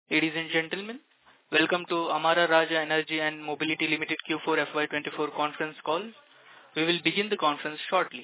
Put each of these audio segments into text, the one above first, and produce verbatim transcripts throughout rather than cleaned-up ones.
Ladies and gentlemen, welcome to Amara Raja Energy and Mobility Limited Q four F Y twenty-four conference call. We will begin the conference shortly.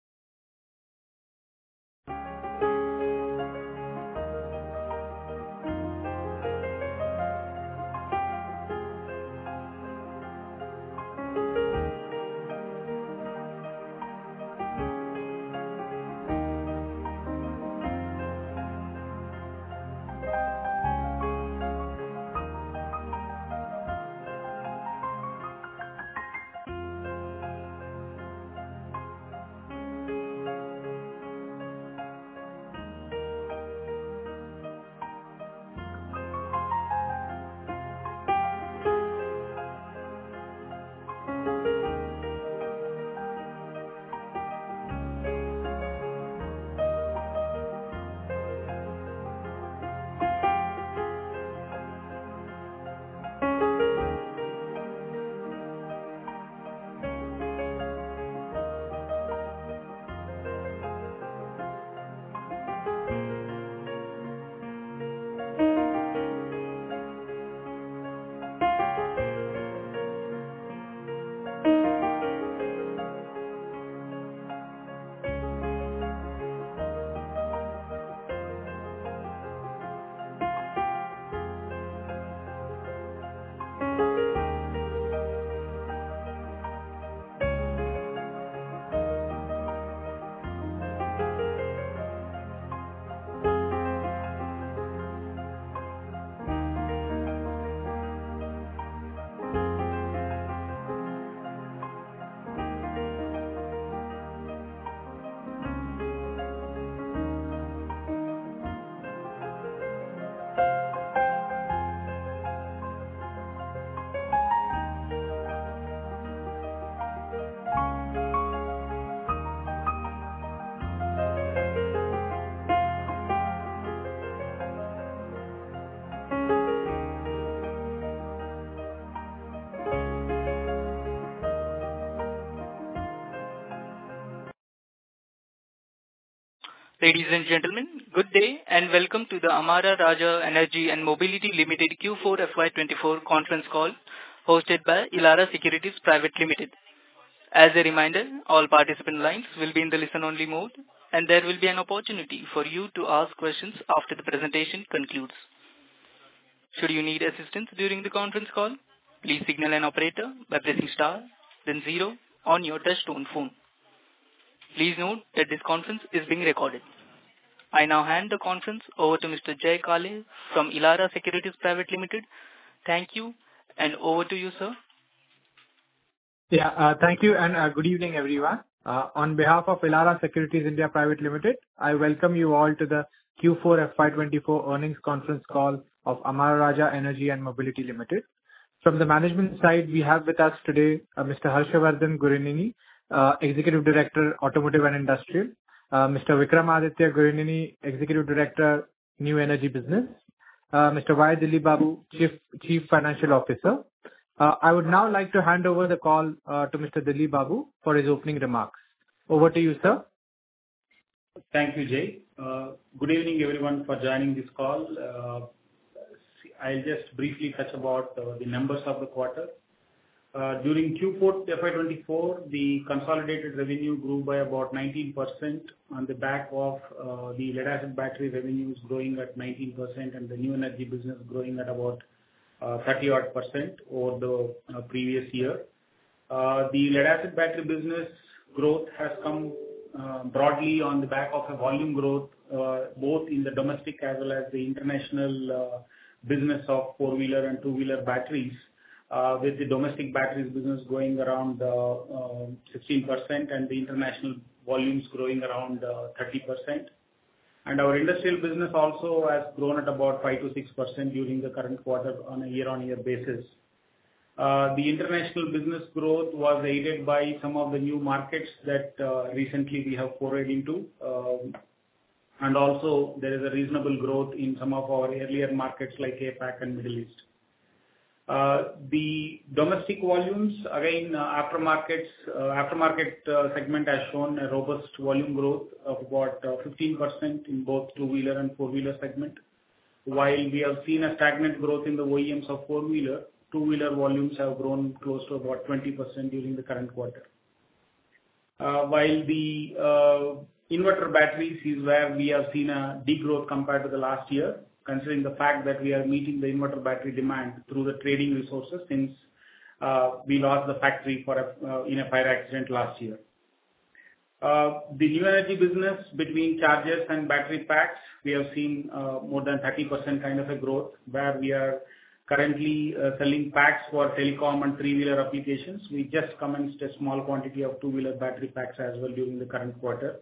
Ladies and gentlemen, good day and welcome to the Amara Raja Energy and Mobility Limited Q four F Y twenty-four conference call hosted by Elara Securities Private Limited. As a reminder, all participant lines will be in the listen-only mode and there will be an opportunity for you to ask questions after the presentation concludes. Should you need assistance during the conference call, please signal an operator by pressing star, then zero on your touch-tone phone. Please note that this conference is being recorded. I now hand the conference over to Mister Jay Kale from Elara Securities Private Limited. Thank you and over to you, sir. Yeah, uh, thank you and uh, good evening, everyone. Uh, on behalf of Elara Securities India Private Limited, I welcome you all to the Q four F Y twenty-four earnings conference call of Amara Raja Energy and Mobility Limited. From the management side, we have with us today uh, Mister Harshavardhan Gurinini, uh, Executive Director, Automotive and Industrial, uh, Mister Vikramaditya Gurinini, Executive Director, New Energy Business, uh, Mister Y. Dilip Babu, Chief, Chief Financial Officer. Uh, I would now like to hand over the call uh, to Mister Dilip Babu for his opening remarks. Over to you, sir. Thank you, Jay. Uh, good evening, everyone, for joining this call. Uh, I'll just briefly touch about uh, the numbers of the quarter. Uh, during Q four F Y twenty-four, the consolidated revenue grew by about nineteen percent on the back of uh, the lead-acid battery revenues growing at nineteen percent and the new energy business growing at about uh, thirty odd percent over the uh, previous year. Uh, the lead-acid battery business growth has come uh, broadly on the back of a volume growth, uh, both in the domestic as well as the international uh, business of four-wheeler and two-wheeler batteries. Uh, with the domestic batteries business growing around uh, uh, sixteen percent and the international volumes growing around uh, thirty percent. And our industrial business also has grown at about five to six percent during the current quarter on a year-on-year basis. Uh, the international business growth was aided by some of the new markets that uh, recently we have forayed into. Uh, and also there is a reasonable growth in some of our earlier markets like A PAC and Middle East. Uh, the domestic volumes, again, uh, aftermarkets, uh, aftermarket uh, segment has shown a robust volume growth of about uh, fifteen percent in both two-wheeler and four-wheeler segment, while we have seen a stagnant growth in the O E Ms of four-wheeler, two-wheeler volumes have grown close to about twenty percent during the current quarter. Uh, while the uh, inverter batteries is where we have seen a degrowth compared to the last year, considering the fact that we are meeting the inverter battery demand through the trading resources since uh, we lost the factory for a, uh, in a fire accident last year. Uh, the new energy business between chargers and battery packs, we have seen uh, more than thirty percent kind of a growth, where we are currently uh, selling packs for telecom and three-wheeler applications. We just commenced a small quantity of two-wheeler battery packs as well during the current quarter.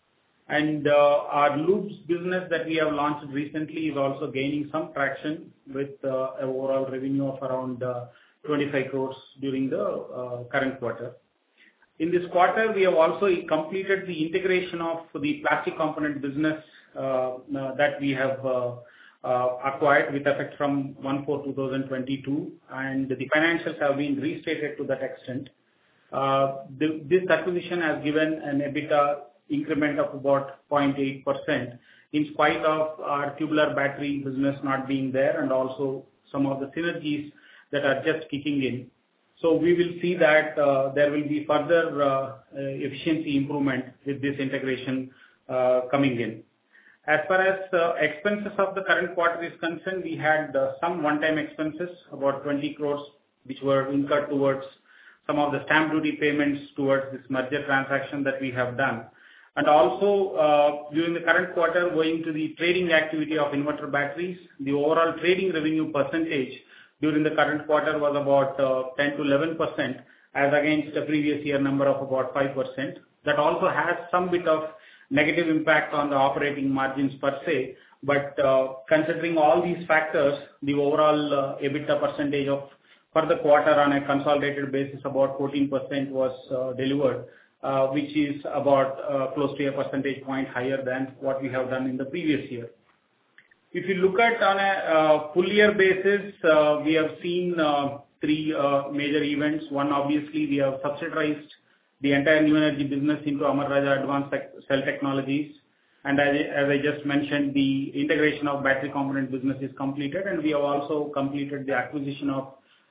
And uh, our loops business that we have launched recently is also gaining some traction with uh, an overall revenue of around uh, twenty-five crores during the uh, current quarter. In this quarter, we have also completed the integration of the plastic component business uh, uh, that we have uh, uh, acquired with effect from one four twenty twenty-two, and the financials have been restated to that extent. Uh, the, this acquisition has given an EBITDA increment of about zero point eight percent in spite of our tubular battery business not being there, and also some of the synergies that are just kicking in. So we will see that uh, there will be further uh, efficiency improvement with this integration uh, coming in. As far as uh, expenses of the current quarter is concerned, we had uh, some one-time expenses, about twenty crores, which were incurred towards some of the stamp duty payments towards this merger transaction that we have done. And also, uh, during the current quarter, going to the trading activity of inverter batteries, the overall trading revenue percentage during the current quarter was about uh, ten to eleven percent, as against the previous year number of about five percent. That also has some bit of negative impact on the operating margins per se, but uh, considering all these factors, the overall uh, EBITDA percentage of for the quarter on a consolidated basis, about fourteen percent was uh, delivered, uh, which is about uh, close to a percentage point higher than what we have done in the previous year. If you look at on a uh, full year basis, uh, we have seen uh, three uh, major events. One, obviously, we have subsidized the entire new energy business into Amara Raja Advanced Cell Technologies. And as, as I just mentioned, the integration of battery component business is completed, and we have also completed the acquisition of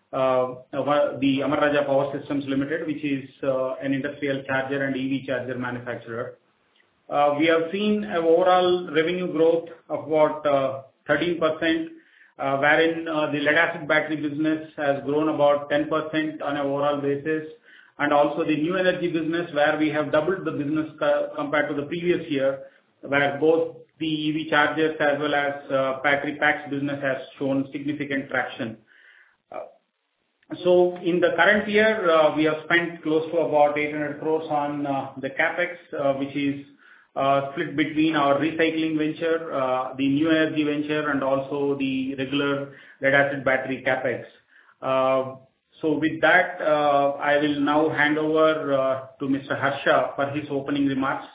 uh, the Amara Raja Power Systems Limited, which is uh, an industrial charger and E V charger manufacturer. Uh, we have seen an overall revenue growth of about uh, thirteen percent, uh, wherein uh, the lead-acid battery business has grown about ten percent on an overall basis, and also the new energy business, where we have doubled the business co- compared to the previous year, where both the E V chargers as well as uh, battery packs business has shown significant traction. Uh, so in the current year, uh, we have spent close to about eight hundred crores on uh, the capex, uh, which is Uh, split between our recycling venture, uh, the new energy venture, and also the regular lead-acid battery capex. Uh, so with that, uh, I will now hand over uh, to Mister Harsha for his opening remarks.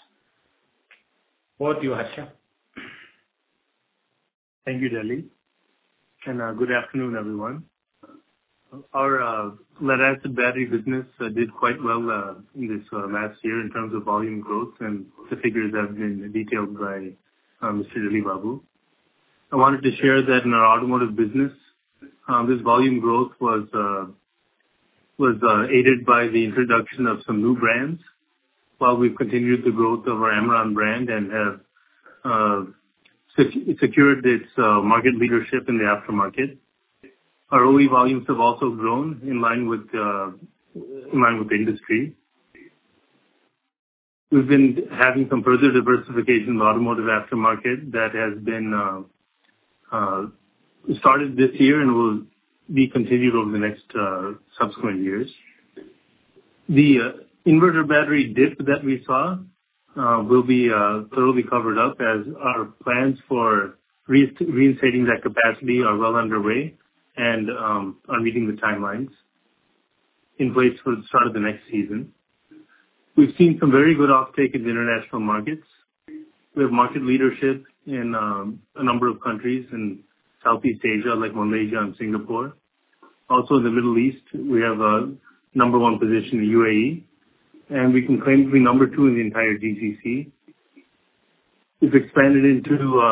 Over to you, Harsha. Thank you, Delhi. And uh, good afternoon, everyone. Our uh, lead-acid battery business uh, did quite well uh, in this uh, last year in terms of volume growth, and the figures have been detailed by uh, Mister Dilip Babu. I wanted to share that in our automotive business, um, this volume growth was uh, was uh, aided by the introduction of some new brands, while we've continued the growth of our Amaron brand and have uh, sec- secured its uh, market leadership in the aftermarket. Our O E volumes have also grown in line with uh, in line with the industry. We've been having some further diversification in the automotive aftermarket that has been uh, uh, started this year and will be continued over the next uh, subsequent years. The uh, inverter battery dip that we saw uh, will be uh, thoroughly covered up, as our plans for re- reinstating that capacity are well underway and um, are meeting the timelines in place for the start of the next season. We've seen some very good offtake in the international markets. We have market leadership in um, a number of countries in Southeast Asia, like Malaysia and Singapore. Also in the Middle East, we have a number one position in U A E, and we can claim to be number two in the entire G C C. We've expanded into uh,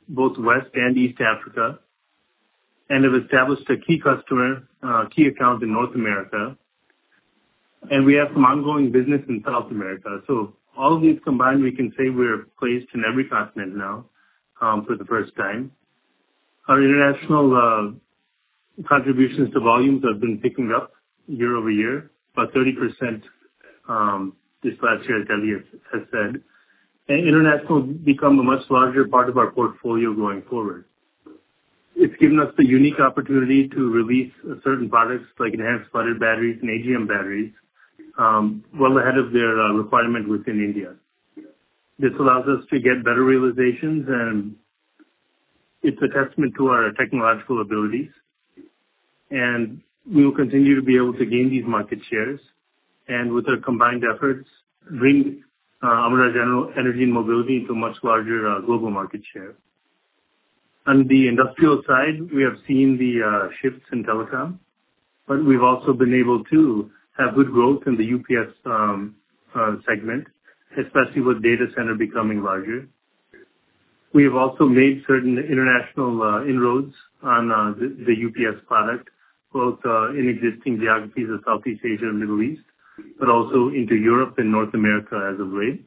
both West and East Africa, and have established a key customer, uh, key account in North America. And we have some ongoing business in South America. So all of these combined, we can say we're placed in every continent now um, for the first time. Our international uh, contributions to volumes have been picking up year over year, about thirty percent um, this last year, as Elliot has said. And international will become a much larger part of our portfolio going forward. It's given us the unique opportunity to release certain products like enhanced flooded batteries and A G M batteries um, well ahead of their uh, requirement within India. This allows us to get better realizations, and it's a testament to our technological abilities. And we will continue to be able to gain these market shares, and with our combined efforts, bring uh, Amara General Energy and Mobility into a much larger uh, global market share. On the industrial side, we have seen the uh, shifts in telecom, but we've also been able to have good growth in the U P S um, uh, segment, especially with data center becoming larger. We have also made certain international uh, inroads on uh, the, the U P S product, both uh, in existing geographies of Southeast Asia and Middle East, but also into Europe and North America as of late.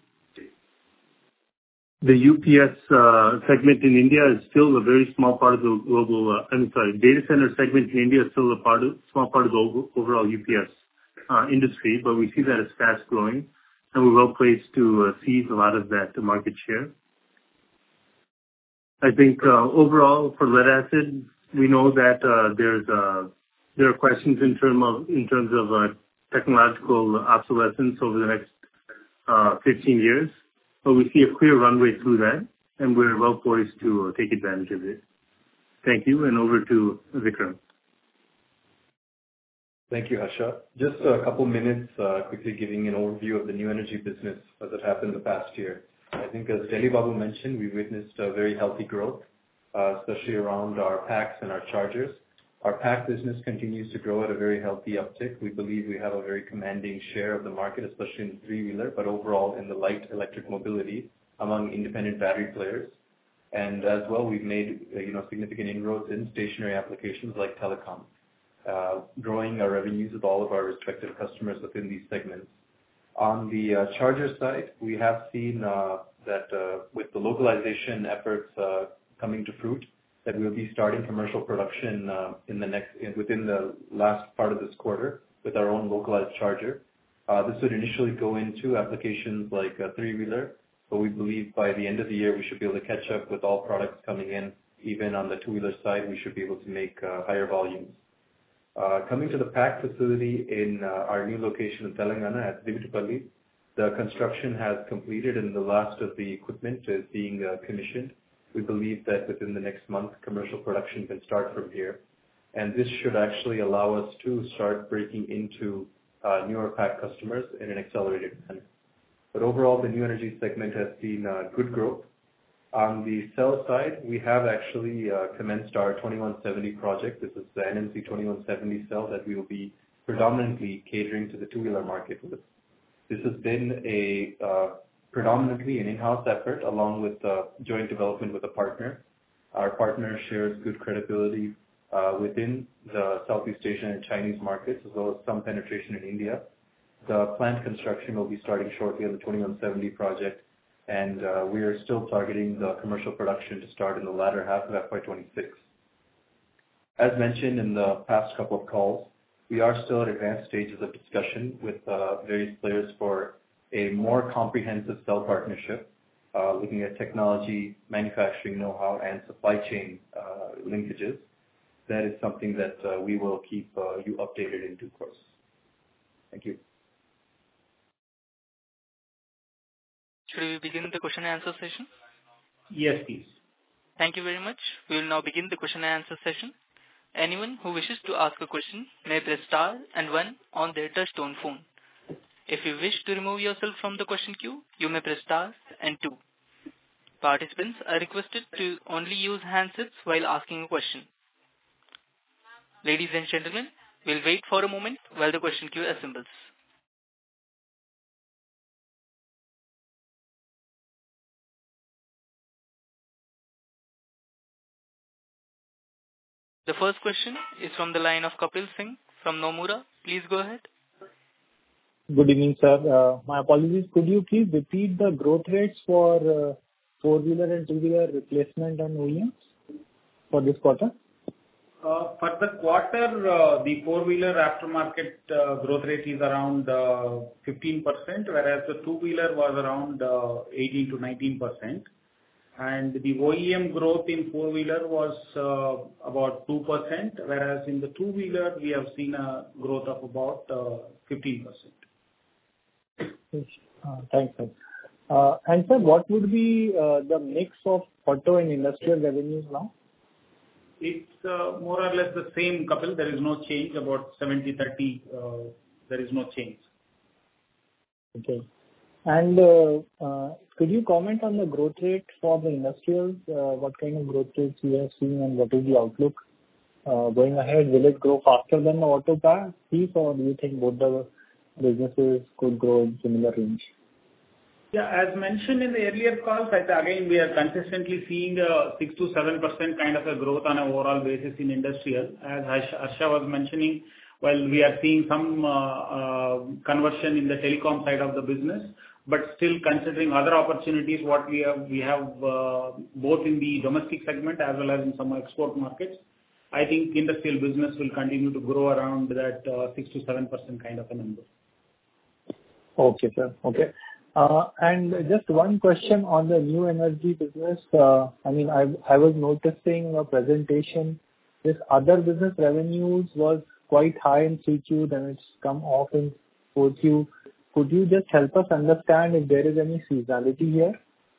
The U P S uh, segment in India is still a very small part of the global, uh, I'm sorry, data center segment in India is still a part of, small part of the overall U P S uh, industry, but we see that as fast growing, and we're well placed to uh, seize a lot of that market share. I think uh, overall for lead acid, we know that uh, there's uh, there are questions in term of in terms of uh, technological obsolescence over the next uh, fifteen years, but we see a clear runway through that, and we're well poised to uh, take advantage of it. Thank you, and over to Vikram. Thank you, Harsha. Just a couple minutes, uh, quickly giving an overview of the new energy business as it happened the past year. I think as Delli Babu mentioned, we witnessed a very healthy growth, uh, especially around our packs and our chargers. Our pack business continues to grow at a very healthy uptick. We believe we have a very commanding share of the market, especially in the three-wheeler, but overall in the light electric mobility among independent battery players. And as well, we've made uh, you know significant inroads in stationary applications like telecom, uh, growing our revenues with all of our respective customers within these segments. On the uh, charger side, we have seen uh, that uh, with the localization efforts uh, coming to fruit, that we'll be starting commercial production uh, in the next in, within the last part of this quarter with our own localized charger. Uh, this would initially go into applications like a three-wheeler, but we believe by the end of the year we should be able to catch up with all products coming in. Even on the two-wheeler side, we should be able to make uh, higher volumes. Uh, coming to the pack facility in uh, our new location in Telangana at Divitupalli, the construction has completed and the last of the equipment is being uh, commissioned. We believe that within the next month, commercial production can start from here. And this should actually allow us to start breaking into uh, newer pack customers in an accelerated manner. But overall, the new energy segment has seen uh, good growth. On the cell side, we have actually uh, commenced our twenty-one seventy project. This is the N M C twenty-one seventy cell that we will be predominantly catering to the two-wheeler market with. This has been a uh, predominantly an in-house effort along with uh, joint development with a partner. Our partner shares good credibility uh, within the Southeast Asian and Chinese markets, as well as some penetration in India. The plant construction will be starting shortly on the twenty-one seventy project, and uh, we are still targeting the commercial production to start in the latter half of F Y twenty-six. As mentioned in the past couple of calls, we are still at advanced stages of discussion with uh, various players for a more comprehensive cell partnership, uh, looking at technology, manufacturing know-how, and supply chain uh, linkages. That is something that uh, we will keep uh, you updated in due course. Thank you. Should we begin the question and answer session? Yes, please. Thank you very much. We will now begin the question and answer session. Anyone who wishes to ask a question may press star and one on their touch-tone phone. If you wish to remove yourself from the question queue, you may press star and two. Participants are requested to only use handsets while asking a question. Ladies and gentlemen, we'll wait for a moment while the question queue assembles. The first question is from the line of Kapil Singh from Nomura. Please go ahead. Good evening, sir. Uh, my apologies. Could you please repeat the growth rates for uh, four-wheeler and two-wheeler replacement and O E Ms for this quarter? Uh, For the quarter, uh, the four-wheeler aftermarket uh, growth rate is around uh, fifteen percent, whereas the two-wheeler was around uh, eighteen to nineteen percent. And the O E M growth in four-wheeler was uh, about two percent, whereas in the two-wheeler, we have seen a growth of about uh, fifteen percent. Uh, Thanks, sir. Uh, And sir, what would be uh, the mix of auto and industrial revenues now? It's uh, more or less the same, Kapil. There is no change, about seventy thirty. Uh, there is no change. Okay. And uh, uh, could you comment on the growth rate for the industrials? Uh, What kind of growth rates you have seen, and what is the outlook uh, going ahead? Will it grow faster than the auto piece, or do you think both the businesses could grow in similar range? Yeah, as mentioned in the earlier calls, I think again, we are consistently seeing a six to seven percent kind of a growth on an overall basis in industrial. As Harsha Harsha was mentioning, while we are seeing some uh, uh, conversion in the telecom side of the business, but still considering other opportunities, what we have, we have uh, both in the domestic segment as well as in some export markets. I think industrial business will continue to grow around that uh, six to seven percent kind of a number. Okay, sir. Okay. Uh, And just one question on the new energy business. Uh, I mean, I I was noticing a presentation, this other business revenues was quite high in three Q, then it's come off in four Q. Could you just help us understand if there is any seasonality here?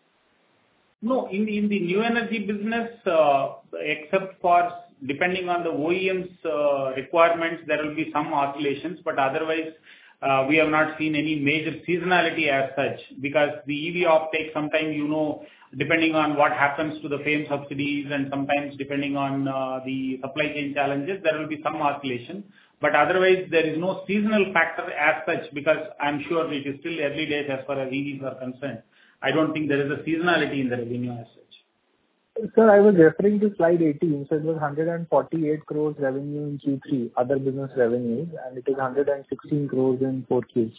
No, in in the new energy business, uh, except for depending on the O E M's uh, requirements, there will be some oscillations, but otherwise, uh, we have not seen any major seasonality as such, because the E V offtake, sometimes, you know, depending on what happens to the FAME subsidies and sometimes depending on uh, the supply chain challenges, there will be some oscillation. But otherwise, there is no seasonal factor as such, because I'm sure it is still early days as far as E Vs are concerned. I don't think there is a seasonality in the revenue as such. Sir, I was referring to slide eighteen. So it was one hundred forty-eight crores revenue in Q three, other business revenues, and it is one hundred sixteen crores in four Q.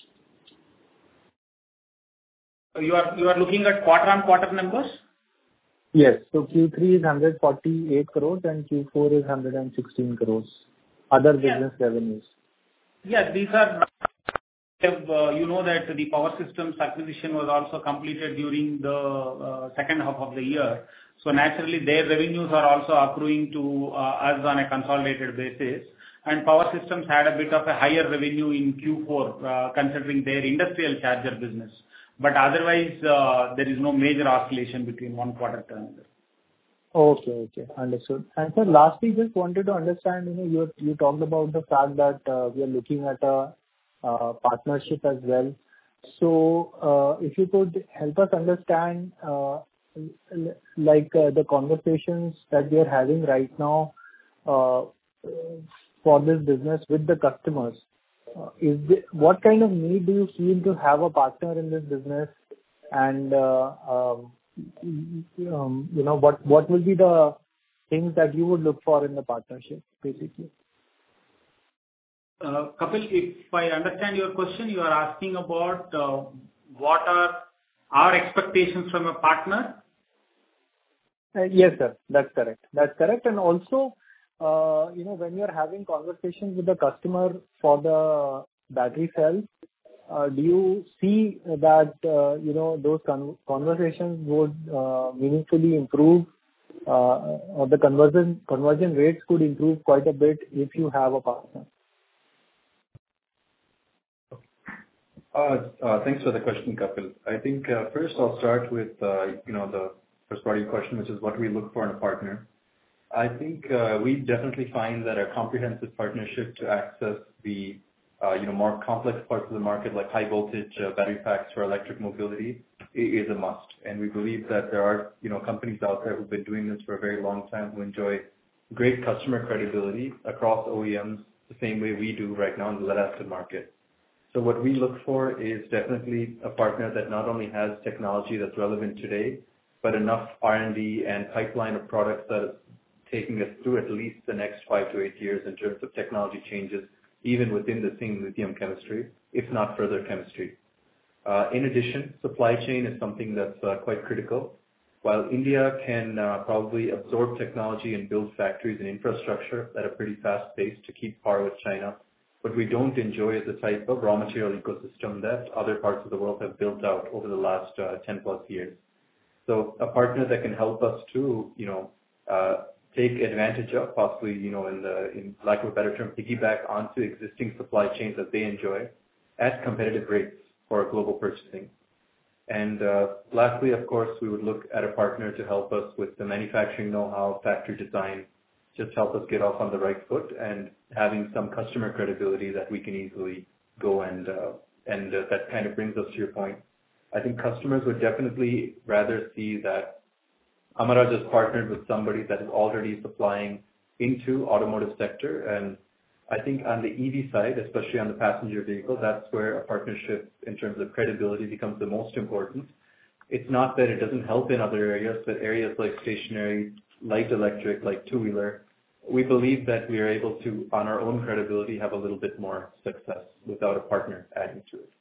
You are you are looking at quarter-on-quarter numbers? Yes. So Q three is one hundred forty-eight crores and Q four is one hundred sixteen crores, other business Yeah. revenues. Yes, these are, uh, you know that the Power Systems acquisition was also completed during the uh, second half of the year. So naturally, their revenues are also accruing to uh, us on a consolidated basis. And Power Systems had a bit of a higher revenue in Q four, uh, considering their industrial charger business. But otherwise, uh, there is no major oscillation between one quarter to another. Okay, okay. Understood. And sir, lastly, just wanted to understand, you know, you you talked about the fact that uh, we are looking at a uh, partnership as well. So, uh, if you could help us understand, uh, l- like, uh, the conversations that we are having right now, uh, for this business with the customers. Uh, is the, what kind of need do you feel to have a partner in this business? And, uh, um, um, you know, what, what will be the things that you would look for in the partnership, basically? Uh, Kapil, if I understand your question, you are asking about uh, what are our expectations from a partner? Uh, Yes, sir. That's correct. That's correct. And also, uh, you know, when you're having conversations with the customer for the battery cells, uh, do you see that, uh, you know, those con- conversations would uh, meaningfully improve, uh, or the conversion conversion rates could improve quite a bit if you have a partner? Uh, uh, Thanks for the question, Kapil. I think uh, first I'll start with uh, you know the first part of your question, which is what do we look for in a partner. I think uh, we definitely find that a comprehensive partnership to access the uh, you know more complex parts of the market, like high voltage uh, battery packs for electric mobility, is a must. And we believe that there are you know companies out there who've been doing this for a very long time, who enjoy great customer credibility across O E Ms the same way we do right now in the lead acid market. So what we look for is definitely a partner that not only has technology that's relevant today, but enough R and D and pipeline of products that is taking us through at least the next five to eight years in terms of technology changes, even within the same lithium chemistry, if not further chemistry. Uh, in addition, supply chain is something that's uh, quite critical. While India can uh, probably absorb technology and build factories and infrastructure at a pretty fast pace to keep par with China, but we don't enjoy the type of raw material ecosystem that other parts of the world have built out over the last uh, ten plus years. So a partner that can help us to, you know, uh, take advantage of, possibly, you know, in the, in lack of a better term, piggyback onto existing supply chains that they enjoy at competitive rates for global purchasing. And uh, lastly, of course, we would look at a partner to help us with the manufacturing know-how, factory design, just help us get off on the right foot and having some customer credibility that we can easily go and, uh, and uh, that kind of brings us to your point. I think customers would definitely rather see that Amara just partnered with somebody that is already supplying into automotive sector. And I think on the E V side, especially on the passenger vehicle, that's where a partnership in terms of credibility becomes the most important. It's not that it doesn't help in other areas, but areas like stationary, light electric, like two-wheeler, we believe that we are able to, on our own credibility, have a little bit more success without a partner adding to it.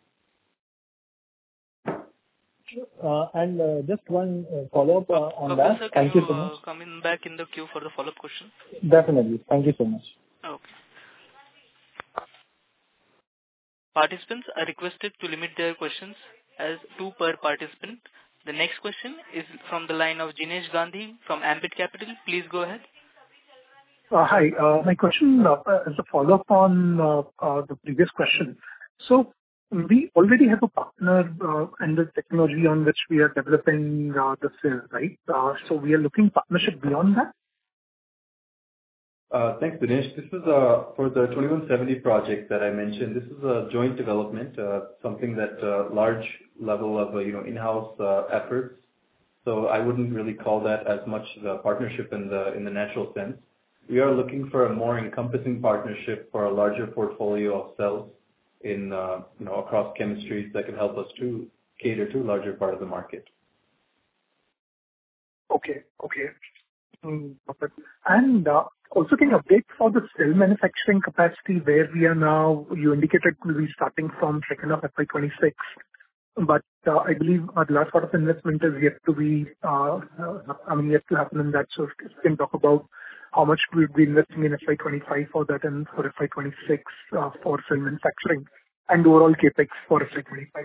Uh, and uh, just one uh, follow-up uh, on Okay, that. sir, Thank can you you so much. uh, come in back in the queue for the follow-up question? Definitely. Thank you so much. Okay. Participants are requested to limit their questions as two per participant. The next question is from the line of Jinesh Gandhi from Ambit Capital. Please go ahead. Uh, hi. Uh, my question uh, is a follow-up on uh, uh, the previous question. So we already have a partner uh, and the technology on which we are developing uh, the cell, right? Uh, so we are looking partnership beyond that? Uh, Thanks, Dinesh. This is uh, for the twenty-one seventy project that I mentioned. This is a joint development, uh, something that uh, large level of uh, you know in-house uh, efforts. So I wouldn't really call that as much the partnership in the in the natural sense. We are looking for a more encompassing partnership for a larger portfolio of cells in uh, you know across chemistries that can help us to cater to a larger part of the market. Okay. Okay. Mm, perfect. And uh, also, can you update for the cell manufacturing capacity where we are now? You indicated we'll be starting from second of F Y twenty-six, but uh, I believe uh, the last part of investment is yet to be, uh, uh, I mean, yet to happen in that. So if you can talk about how much we'll be investing in F Y twenty-five for that and for F Y twenty-six uh, for cell manufacturing and overall capex for F Y twenty-five.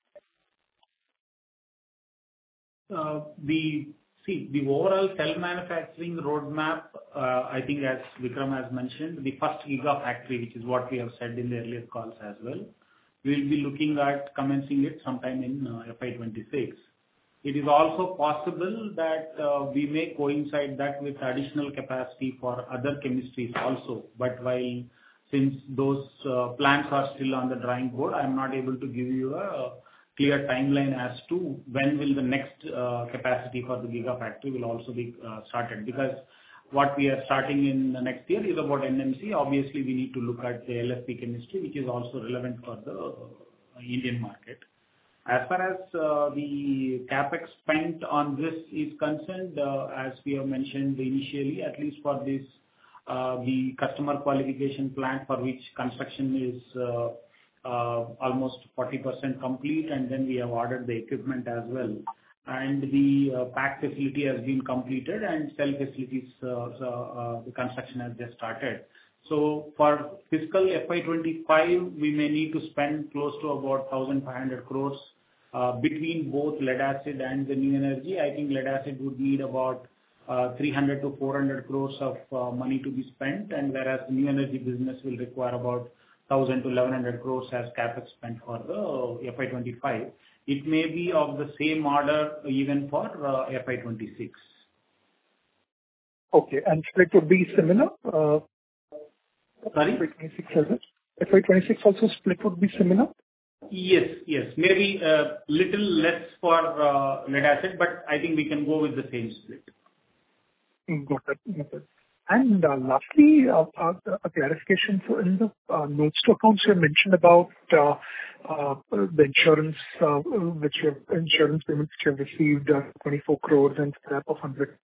Uh, the See, the overall cell manufacturing roadmap, uh, I think as Vikram has mentioned, the first gigafactory, which is what we have said in the earlier calls as well, we will be looking at commencing it sometime in uh, F Y twenty-six. It is also possible that uh, we may coincide that with additional capacity for other chemistries also. But while since those uh, plans are still on the drawing board, I am not able to give you a clear timeline as to when will the next uh, capacity for the gigafactory will also be uh, started. Because what we are starting in the next year is about N M C. Obviously, we need to look at the L F P chemistry, which is also relevant for the uh, Indian market. As far as uh, the capex spent on this is concerned, uh, as we have mentioned initially, at least for this, uh, the customer qualification plant for which construction is uh, Uh, almost forty percent complete, and then we have ordered the equipment as well. And the uh, pack facility has been completed, and cell facilities, uh, so, uh, the construction has just started. So for fiscal F Y twenty-five, we may need to spend close to about one thousand five hundred crores uh, between both lead acid and the new energy. I think lead acid would need about uh, three hundred to four hundred crores of uh, money to be spent, and whereas the new energy business will require about one thousand to eleven hundred crores as capex spent for the F Y twenty-five. It may be of the same order even for uh, F Y twenty-six. Okay, and split would be similar? Uh, Sorry? F Y twenty-six, is it? F Y twenty-six also split would be similar? Yes, yes. Maybe a little less for uh, lead acid, but I think we can go with the same split. Got it. Got it. And uh, lastly, uh, uh, a clarification. So in the uh, notes to accounts, you mentioned about uh, uh, the insurance, uh, which you have, insurance payments which you have received, uh, twenty-four crores and scrap of one hundred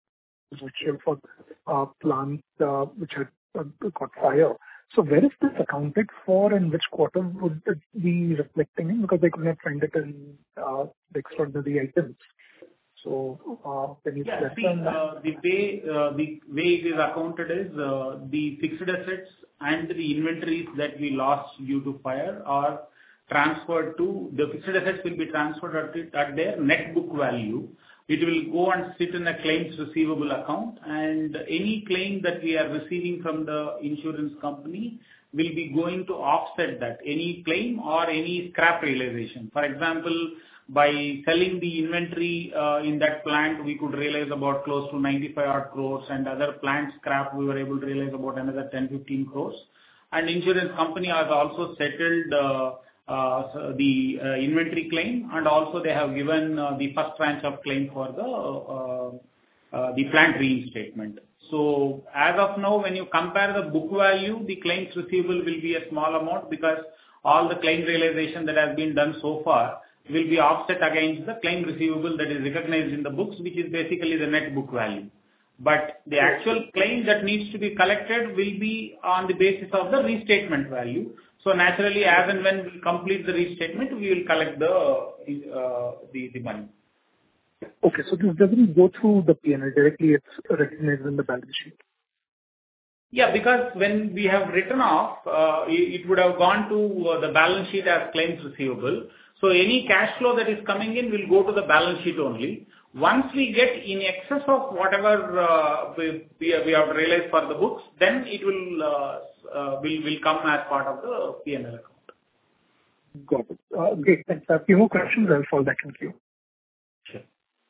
which for uh, plant uh, which had uh, got fire. So where is this accounted for, and which quarter would it be reflecting in? Because I could not find it in uh, the extraordinary items. So uh, can you Yeah, clarify see, on that? uh, the way uh, the way it is accounted is uh, the fixed assets and the inventories that we lost due to fire are transferred to the fixed assets will be transferred at, it, at their net book value. It will go and sit in a claims receivable account, and any claim that we are receiving from the insurance company will be going to offset that, any claim or any scrap realization. For example, by selling the inventory uh, in that plant, we could realize about close to ninety-five odd crores, and other plant scrap, we were able to realize about another ten to fifteen crores. And insurance company has also settled uh, uh, so the uh, inventory claim, and also they have given uh, the first tranche of claim for the uh, uh, the plant reinstatement. So as of now, when you compare the book value, the claims receivable will be a small amount because all the claim realization that has been done so far will be offset against the claim receivable that is recognized in the books, which is basically the net book value. But the actual claim that needs to be collected will be on the basis of the restatement value. So naturally, as and when we complete the restatement, we will collect the uh, the, the money. Okay, so this doesn't go through the P and L directly, it's recognized in the balance sheet. Yeah, because when we have written off, uh, it, it would have gone to uh, the balance sheet as claims receivable. So any cash flow that is coming in will go to the balance sheet only. Once we get in excess of whatever uh, we, we, we have realized for the books, then it will uh, uh, will will come as part of the P and L account. Got it. Uh, great, thanks. I have a few more questions. I'll fall back in queue. Sure.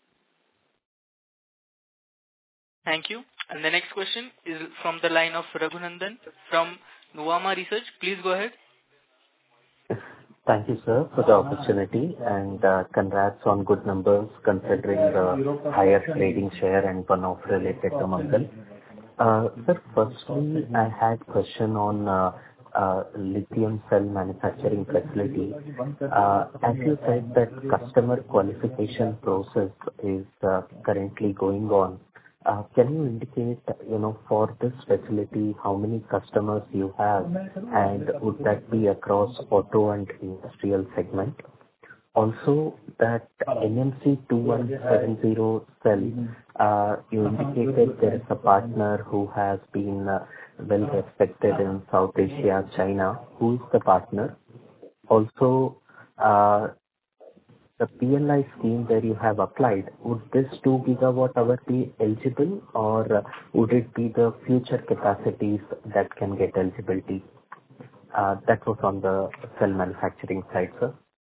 Thank you. And the next question is from the line of Raghunandan from Nuvama Research. Please go ahead. Thank you, sir, for the opportunity, and uh, congrats on good numbers considering the higher trading share and one-off related to Mangal. Uh, sir, firstly, I had question on uh, uh, lithium cell manufacturing facility. Uh, as you said that customer qualification process is uh, currently going on. Uh, Can you indicate, you know, for this facility, how many customers you have, and would that be across auto and industrial segment? Also, that N M C two one seven zero cell, uh, you indicated there is a partner who has been uh, well respected in South Asia, China. Who is the partner? Also, uh, the P L I scheme where you have applied, would this two gigawatt hour be eligible, or uh, would it be the future capacities that can get eligibility? Uh, that was on the cell manufacturing side, sir.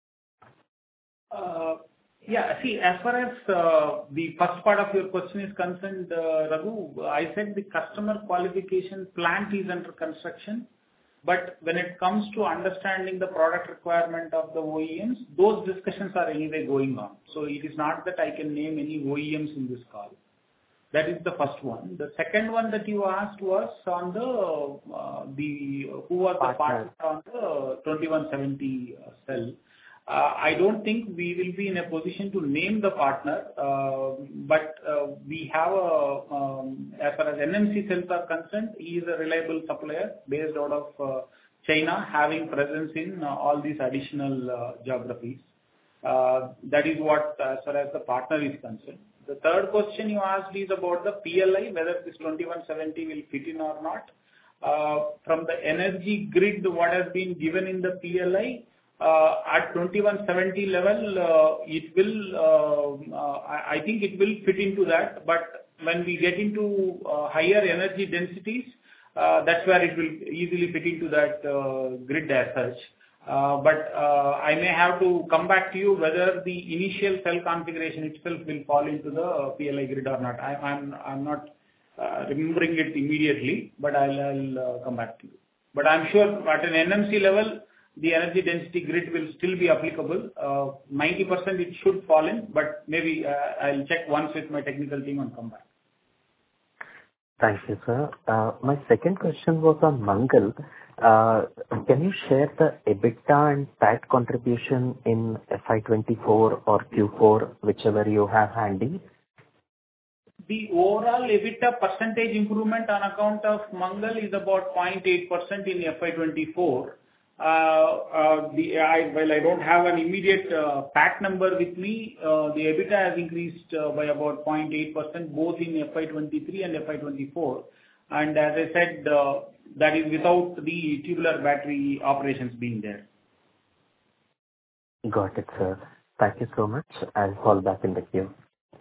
Uh, yeah, see, as far as uh, the first part of your question is concerned, uh, Raghu, I said the customer qualification plant is under construction. But when it comes to understanding the product requirement of the O E Ms, those discussions are anyway going on. So it is not that I can name any O E Ms in this call. That is the first one. The second one that you asked was on the, uh, the who was the partner on the twenty-one seventy cell. Uh, I don't think we will be in a position to name the partner, uh, but uh, we have a, um, as far as N M C cells are concerned, he is a reliable supplier based out of uh, China, having presence in uh, all these additional uh, geographies. Uh, that is what, as far as the partner is concerned. The third question you asked is about the P L I, whether this twenty-one seventy will fit in or not. Uh, from the energy grid, what has been given in the P L I, Uh, at twenty-one seventy level, uh, it will, uh, uh, I, I think it will fit into that. But when we get into uh, higher energy densities, uh, that's where it will easily fit into that uh, grid as such. Uh, but uh, I may have to come back to you whether the initial cell configuration itself will fall into the P L I grid or not. I, I'm, I'm not uh, remembering it immediately, but I'll, I'll uh, come back to you. But I'm sure at an N M C level, the energy density grid will still be applicable. Uh, ninety percent it should fall in, but maybe uh, I'll check once with my technical team and come back. Thank you, sir. Uh, my second question was on Mangal. Uh, can you share the EBITDA and P A T contribution in F Y twenty-four or Q four, whichever you have handy? the overall EBITDA percentage improvement on account of Mangal is about zero point eight percent in F Y twenty-four. Uh, uh, the, I, well, I don't have an immediate uh, P A T number with me. Uh, the EBITDA has increased uh, by about zero point eight percent both in F Y twenty-three and F Y twenty-four. And as I said, uh, that is without the tubular battery operations being there. Got it, sir. Thank you so much. I'll fall back in the queue.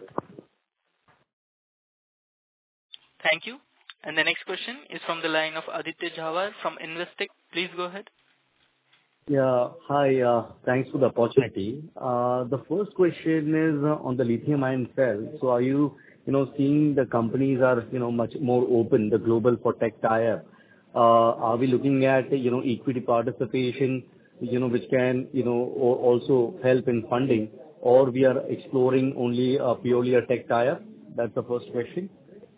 Thank you. And the next question is from the line of Aditya Jhawar from Investec. Please go ahead. Yeah. Hi, uh, thanks for the opportunity. Uh, The first question is uh, on the lithium-ion cell. So are you, you know, seeing the companies are, you know, much more open, the global for tech tie-up? Uh, Are we looking at, you know, equity participation, you know, which can, you know, o- also help in funding, or we are exploring only uh, purely a tech tie-up? That's the first question.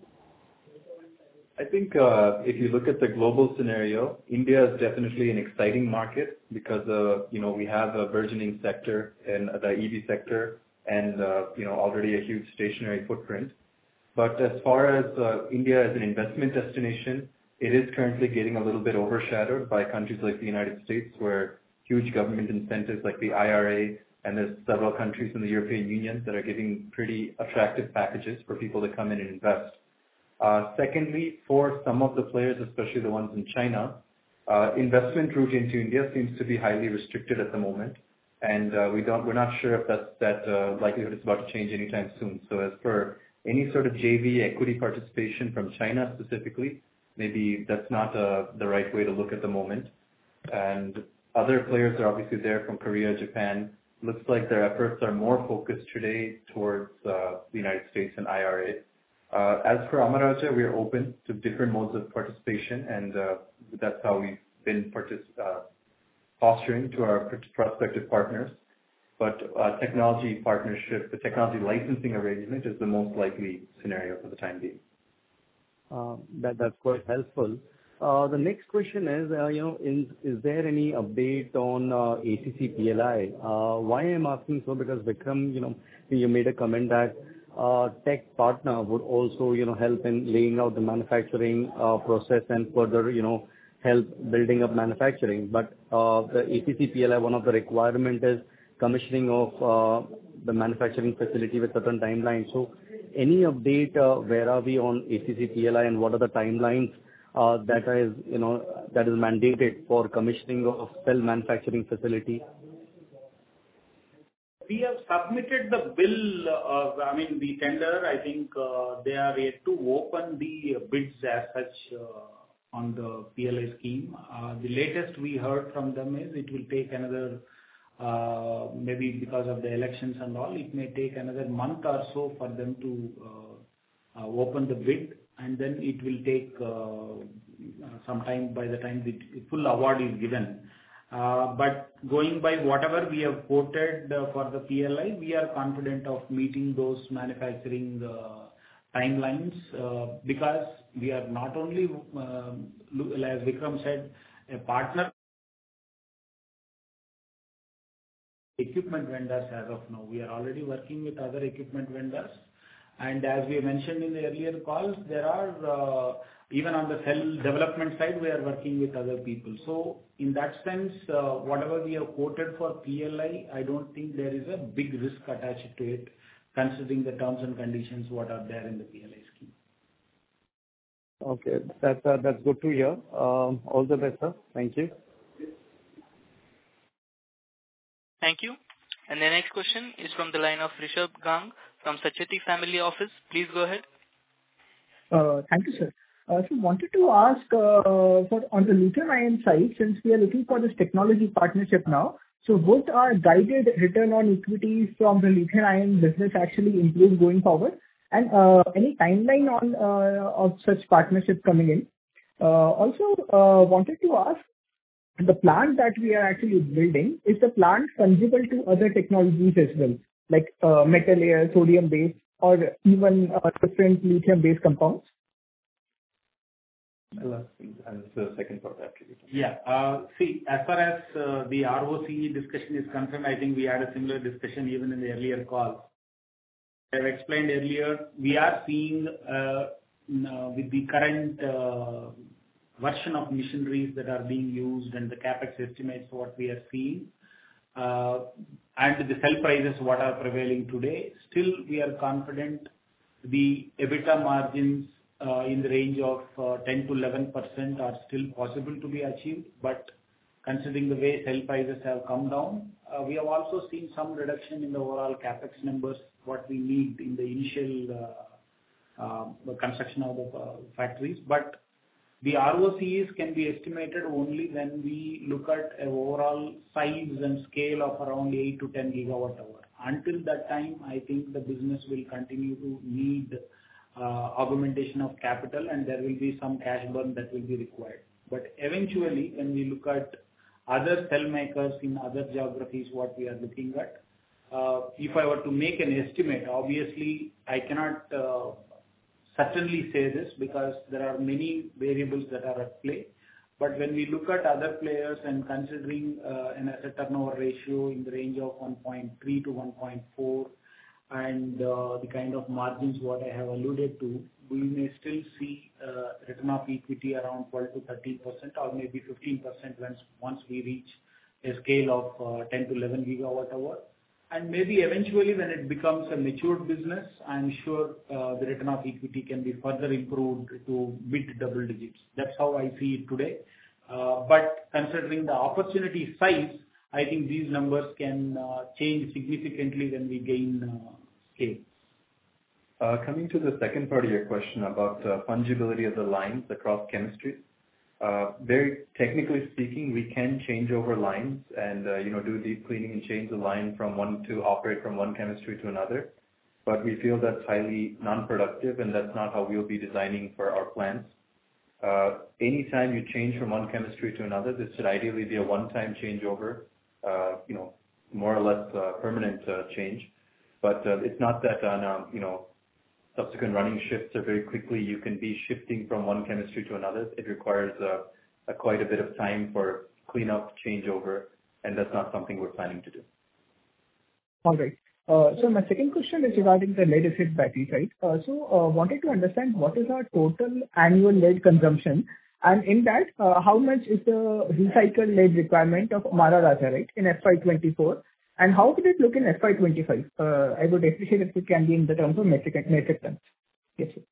I think uh, if you look at the global scenario, India is definitely an exciting market because uh, you know we have a burgeoning sector in the E V sector and uh, you know already a huge stationary footprint. But as far as uh, India as an investment destination, it is currently getting a little bit overshadowed by countries like the United States, where huge government incentives like the I R A, and there's several countries in the European Union that are giving pretty attractive packages for people to come in and invest. Uh, secondly, for some of the players, especially the ones in China, uh, investment route into India seems to be highly restricted at the moment, and uh, we don't, we're not sure if that's, that uh, likelihood is about to change anytime soon. So as for any sort of J V equity participation from China specifically, maybe that's not uh, the right way to look at the moment. And other players are obviously there from Korea, Japan. Looks like their efforts are more focused today towards uh, the United States and I R A. Uh, as for Amara Raja, we are open to different modes of participation, and uh, that's how we've been partic- uh, posturing to our prospective partners. But uh, technology partnership, the technology licensing arrangement is the most likely scenario for the time being. Uh, that That's quite helpful. Uh, The next question is, uh, you know, is is there any update on uh, A C C P L I? Uh, Why I'm asking so, because Vikram, you know, you made a comment that uh, tech partner would also, you know, help in laying out the manufacturing uh, process and further, you know, help building up manufacturing. But uh, the A C C P L I, one of the requirement is commissioning of uh, the manufacturing facility with certain timelines. So any update, uh, where are we on A C C P L I, and what are the timelines uh, that is, you know, that is mandated for commissioning of cell manufacturing facility? We have submitted the bill, uh, I mean, the tender. I think uh, they are yet to open the bids as such uh, on the P L I scheme. Uh, The latest we heard from them is it will take another, uh, maybe because of the elections and all, it may take another month or so for them to uh, uh, open the bid, and then it will take uh, some time by the time the full award is given. Uh, But going by whatever we have quoted uh, for the P L I, we are confident of meeting those manufacturing uh, timelines, uh, because we are not only, uh, as Vikram said, a partner equipment vendors as of now. We are already working with other equipment vendors. And as we mentioned in the earlier calls, there are, uh, even on the cell development side, we are working with other people. So in that sense, uh, whatever we have quoted for P L I, I don't think there is a big risk attached to it, considering the terms and conditions what are there in the P L I scheme. Okay. That's uh, that's good to hear. Um, All the best, sir. Thank you. Thank you. And the next question is from the line of Rishabh Gang from Sacheti Family Office. Please go ahead. Uh, Thank you, sir. Uh, So wanted to ask, uh, for on the lithium-ion side, since we are looking for this technology partnership now, so would our guided return on equity from the lithium-ion business actually improve going forward? And uh, any timeline on uh, of such partnership coming in? Uh, Also, uh, wanted to ask, the plant that we are actually building, is the plant fungible to other technologies as well, like uh, metal layer, sodium-based, or even uh, different lithium-based compounds? And the second part after you. Yeah. Uh, See, as far as uh, the R O C E discussion is concerned, I think we had a similar discussion even in the earlier call. I've explained earlier, we are seeing uh, with the current uh, version of machineries that are being used and the capex estimates what we are seeing, uh, and the sell prices what are prevailing today, still we are confident the EBITDA margins uh, in the range of uh, ten to eleven percent are still possible to be achieved. But considering the way sell prices have come down, uh, we have also seen some reduction in the overall capex numbers what we need in the initial uh, uh, construction of the uh, factories. But the R O C Es can be estimated only when we look at an overall size and scale of around eight to ten gigawatt hour. Until that time, I think the business will continue to need uh, augmentation of capital, and there will be some cash burn that will be required. But eventually, when we look at other cell makers in other geographies, what we are looking at, uh, if I were to make an estimate, obviously I cannot uh, certainly say this because there are many variables that are at play. But when we look at other players and considering uh, an asset turnover ratio in the range of one point three to one point four and uh, the kind of margins what I have alluded to, we may still see uh, return of equity around twelve to thirteen percent or maybe fifteen percent once, once we reach a scale of uh, ten to eleven gigawatt hour. And maybe eventually when it becomes a matured business, I'm sure uh, the return of equity can be further improved to mid double digits. That's how I see it today. Uh, but considering the opportunity size, I think these numbers can uh, change significantly when we gain uh, scale. Uh, coming to the second part of your question about uh, fungibility of the lines across chemistries. Uh, very technically speaking, we can change over lines and uh, you know do deep cleaning and change the line from one to operate from one chemistry to another. But we feel that's highly non-productive, and that's not how we'll be designing for our plants. Uh, anytime you change from one chemistry to another, this should ideally be a one-time changeover, uh, you know, more or less uh, permanent uh, change. But uh, it's not that on um, you know. subsequent running shifts or very quickly you can be shifting from one chemistry to another. It requires uh, a quite a bit of time for cleanup, changeover, and that's not something we're planning to do. All right. Uh, so my second question is regarding the lead acid battery, right? Uh, so uh, wanted to understand what is our total annual lead consumption, and in that, uh, how much is the recycled lead requirement of Amara Raja, right, in F Y twenty-four? And how could it look in F Y twenty-five? Uh, I would appreciate if it can be in the terms of metric, metric tons. Yes, sir.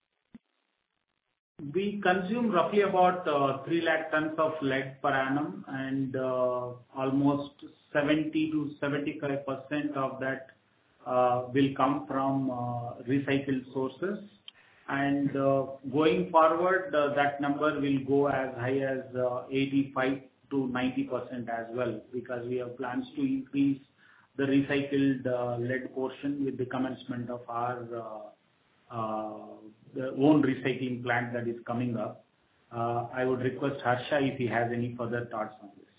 We consume roughly about uh, three lakh tons of lead per annum, and uh, almost seventy to seventy-five percent of that uh, will come from uh, recycled sources. And uh, going forward, uh, that number will go as high as uh, eighty-five to ninety percent as well, because we have plans to increase the recycled uh, lead portion with the commencement of our uh, uh, the own recycling plant that is coming up. Uh, I would request Harsha if he has any further thoughts on this.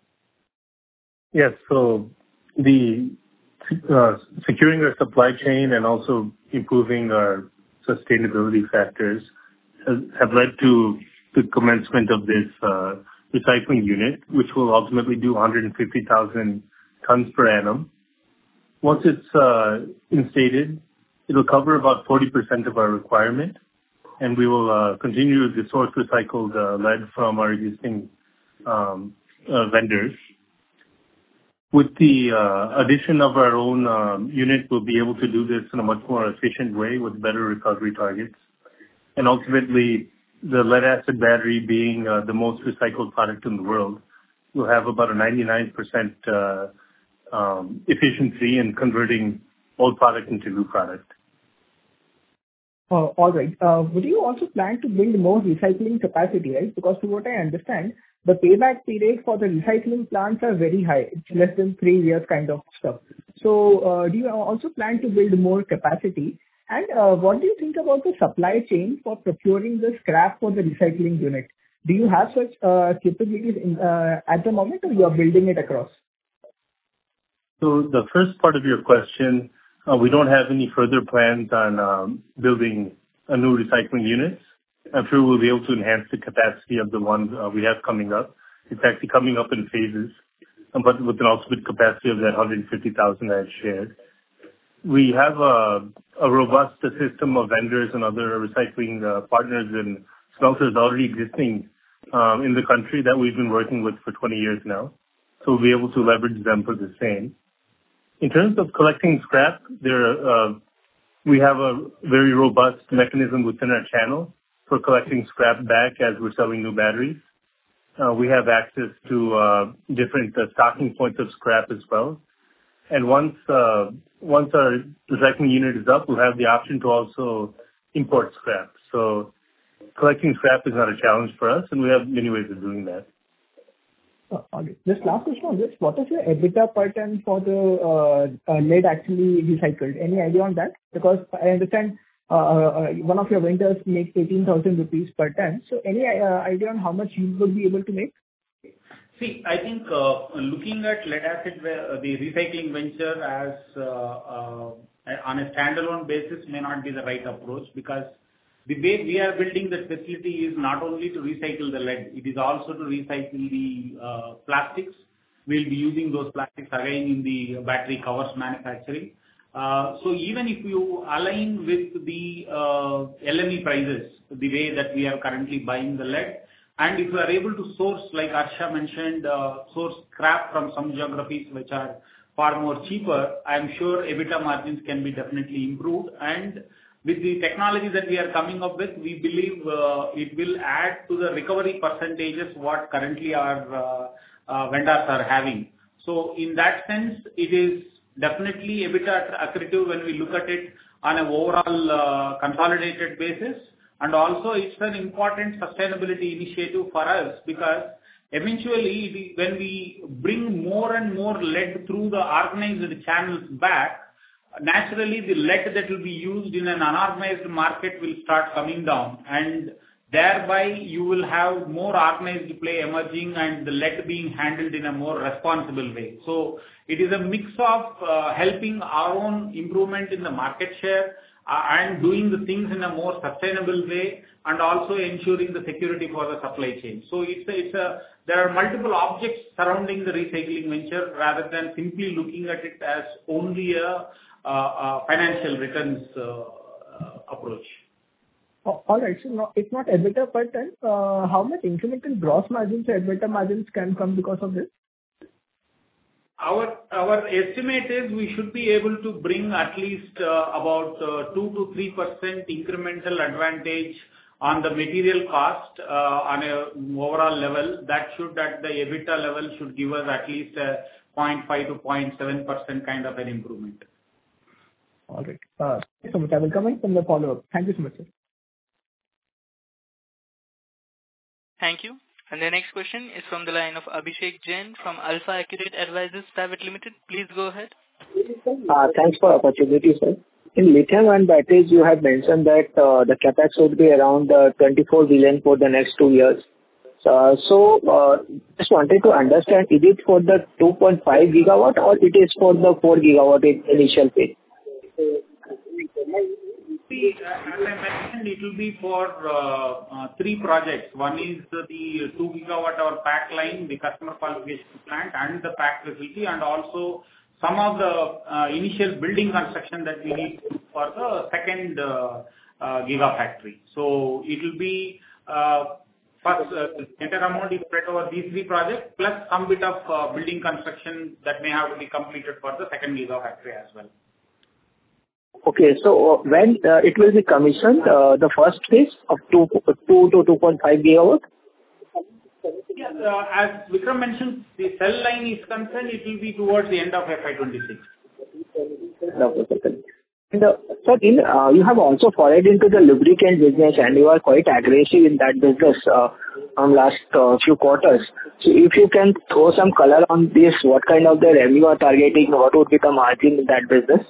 Yes, so the uh, securing our supply chain and also improving our sustainability factors has, have led to the commencement of this uh, recycling unit, which will ultimately do one hundred fifty thousand tons per annum. Once it's uh, instated, it'll cover about forty percent of our requirement, and we will uh, continue to source recycled uh, lead from our existing um, uh, vendors. With the uh, addition of our own um, unit, we'll be able to do this in a much more efficient way with better recovery targets. And ultimately, the lead acid battery being uh, the most recycled product in the world, will have about a ninety-nine percent uh, um, efficiency in converting old product into new product. Uh, all right. Uh, would you also plan to build more recycling capacity, right? Because to what I understand, the payback period for the recycling plants are very high. It's less than three years kind of stuff. So uh, do you also plan to build more capacity? And uh, what do you think about the supply chain for procuring the scrap for the recycling unit? Do you have such uh, capabilities in, uh, at the moment, or you are building it across? So the first part of your question, uh, we don't have any further plans on um, building a new recycling unit. I'm sure we'll be able to enhance the capacity of the ones uh, we have coming up. It's actually coming up in phases, um, but with an ultimate capacity of that one hundred fifty thousand I had shared. we have a, a robust system of vendors and other recycling uh, partners and smelters already existing um, in the country that we've been working with for twenty years now. So we'll be able to leverage them for the same. In terms of collecting scrap, there uh, we have a very robust mechanism within our channel for collecting scrap back as we're selling new batteries. Uh, we have access to uh, different uh, stocking points of scrap as well. And once uh, once our recycling unit is up, we'll have the option to also import scrap. So collecting scrap is not a challenge for us, and we have many ways of doing that. Uh, okay. Just last question on this. What is your EBITDA per ton for the uh, uh, lead actually recycled? Any idea on that? Because I understand uh, uh, one of your vendors makes eighteen thousand rupees per ton. So any uh, idea on how much you would be able to make? See, I think uh, looking at lead acid, uh, the recycling venture as uh, uh, on a standalone basis may not be the right approach, because the way we are building the facility is not only to recycle the lead, it is also to recycle the uh, plastics. We'll be using those plastics again in the battery covers manufacturing. Uh, so even if you align with the uh, L M E prices, the way that we are currently buying the lead, and if you are able to source, like Arsha mentioned, uh, source scrap from some geographies which are far more cheaper, I am sure EBITDA margins can be definitely improved. And with the technology that we are coming up with, we believe uh, it will add to the recovery percentages what currently our uh, uh, vendors are having. So in that sense, it is definitely EBITDA accretive when we look at it on an overall uh, consolidated basis. And also it's an important sustainability initiative for us, because eventually we, when we bring more and more lead through the organized channels back, naturally the lead that will be used in an unorganized market will start coming down, and thereby you will have more organized play emerging and the lead being handled in a more responsible way. So it is a mix of uh, helping our own improvement in the market share uh, and doing the things in a more sustainable way, and also ensuring the security for the supply chain. So it's a, it's a, there are multiple objects surrounding the recycling venture rather than simply looking at it as only a Uh, uh, financial returns uh, uh, approach. Oh, all right. So no, it's not EBITDA per ton. Uh, how much incremental gross margins or EBITDA margins can come because of this? Our our estimate is we should be able to bring at least uh, about uh, two to three percent incremental advantage on the material cost uh, on a overall level. That should, at the EBITDA level, should give us at least a zero point five to zero point seven percent kind of an improvement. All right. Uh, thank you so much. I will come in from the follow-up. Thank you so much, sir. Thank you. And the next question is from the line of Abhishek Jain from Alpha Accurate Advisors Private Limited. Please go ahead. Uh, thanks for the opportunity, sir. In lithium-ion batteries, you have mentioned that uh, the capex would be around uh, twenty-four billion for the next two years. Uh, so, uh, just wanted to understand, is it for the two point five gigawatt or it is for the four gigawatt in initial phase? See, as I mentioned, it will be for uh, uh, three projects. One is the two gigawatt hour pack line, the customer qualification plant, and the pack facility, and also some of the uh, initial building construction that we need for the second uh, uh, gigafactory. So it will be uh, first uh, entire amount is spread over these three projects, plus some bit of uh, building construction that may have to be completed for the second gigafactory as well. Okay, so when uh, it will be commissioned, uh, the first phase of two, two to two point five gigawatt? Yes, uh, as Vikram mentioned, the cell line is concerned, it will be towards the end of F Y twenty-six. And, uh, sir, in, uh, you have also followed into the lubricant business, and you are quite aggressive in that business uh, from last uh, few quarters. So if you can throw some color on this, what kind of the revenue you are targeting, what would be the margin in that business?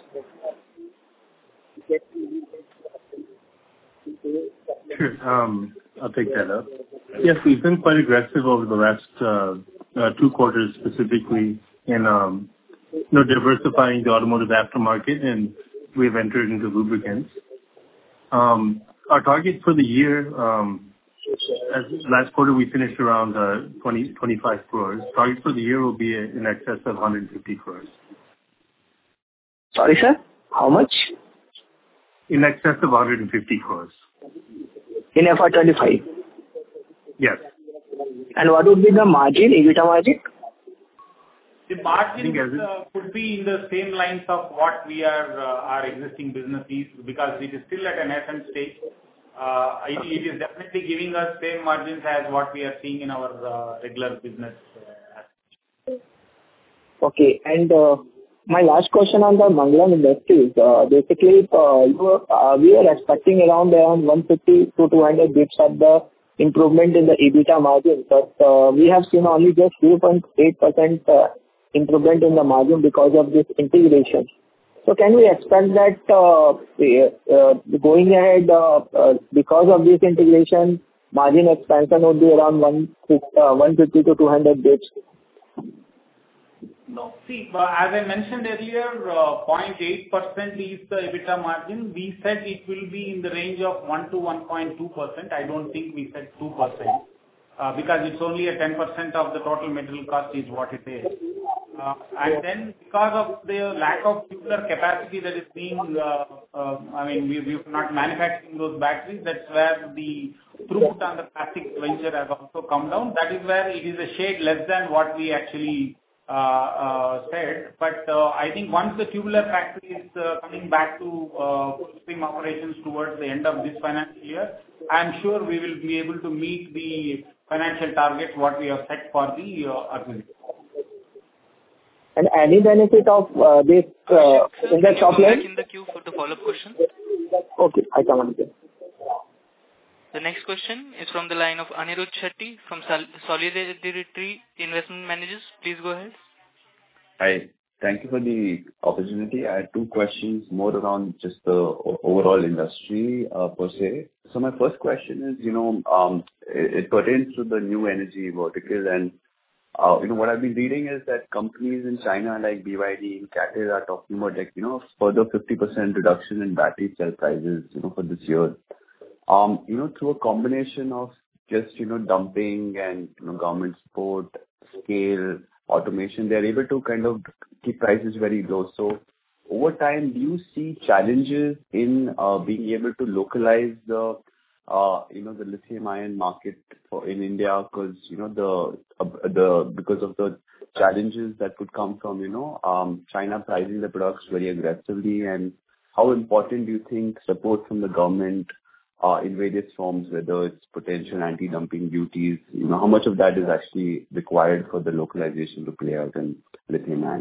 Sure. Um, I'll take that up. Yes, we've been quite aggressive over the last uh, uh, two quarters, specifically in um, you know, diversifying the automotive aftermarket, and we've entered into lubricants. Um, our target for the year, um, as last quarter we finished around uh, twenty, twenty-five crores. Target for the year will be in excess of one hundred fifty crores. Sorry, sir? How much? In excess of one hundred fifty crores. In F Y twenty-five? Yes. And what would be the margin, EBITDA margin? The margins uh, could be in the same lines of what we are, uh, our existing business is, because it is still at an nascent stage. Uh, it, it is definitely giving us same margins as what we are seeing in our uh, regular business. Okay. And uh, my last question on the Mangalam Industries. Uh, basically, uh, you, uh, we are expecting around around one fifty to two hundred bits of the improvement in the EBITDA margin, but uh, we have seen only just zero point eight percent uh, improvement in the margin because of this integration. So can we expect that uh, uh, going ahead, uh, uh, because of this integration, margin expansion would be around one fifty to two hundred bits? No. See, uh, as I mentioned earlier, uh, zero point eight percent is the EBITDA margin. We said it will be in the range of one to one point two percent. I don't think we said two percent, uh, because it's only a ten percent of the total material cost is what it is. Uh, and then because of the lack of tubular capacity that is being, uh, uh, I mean, we, we're not manufacturing those batteries, that's where the throughput on the plastic venture has also come down. That is where it is a shade less than what we actually uh, uh, said. But uh, I think once the tubular factory is uh, coming back to uh, full stream operations towards the end of this financial year, I'm sure we will be able to meet the financial targets what we have set for the uh, acquisition. And any benefit of uh, this uh, in the top line? In the queue for the follow-up question. Okay, I come on again. The next question is from the line of Anirudh Shetty from Sol- Solidarity Investment Managers. Please go ahead. Hi. Thank you for the opportunity. I had two questions more around just the overall industry uh, per se. So my first question is, you know, um, it, it pertains to the new energy vertical, and Uh, you know, what I've been reading is that companies in China like B Y D and CATL are talking about, like, you know, further fifty percent reduction in battery cell prices, you know, for this year. Um, you know, through a combination of just, you know, dumping and, you know, government support, scale, automation, they're able to kind of keep prices very low. So over time, do you see challenges in uh, being able to localize the Uh, you know, the lithium-ion market for in India, because, you know, the uh, the because of the challenges that could come from, you know, um, China pricing the products very aggressively, and how important do you think support from the government uh, in various forms, whether it's potential anti-dumping duties, you know, how much of that is actually required for the localization to play out in lithium-ion?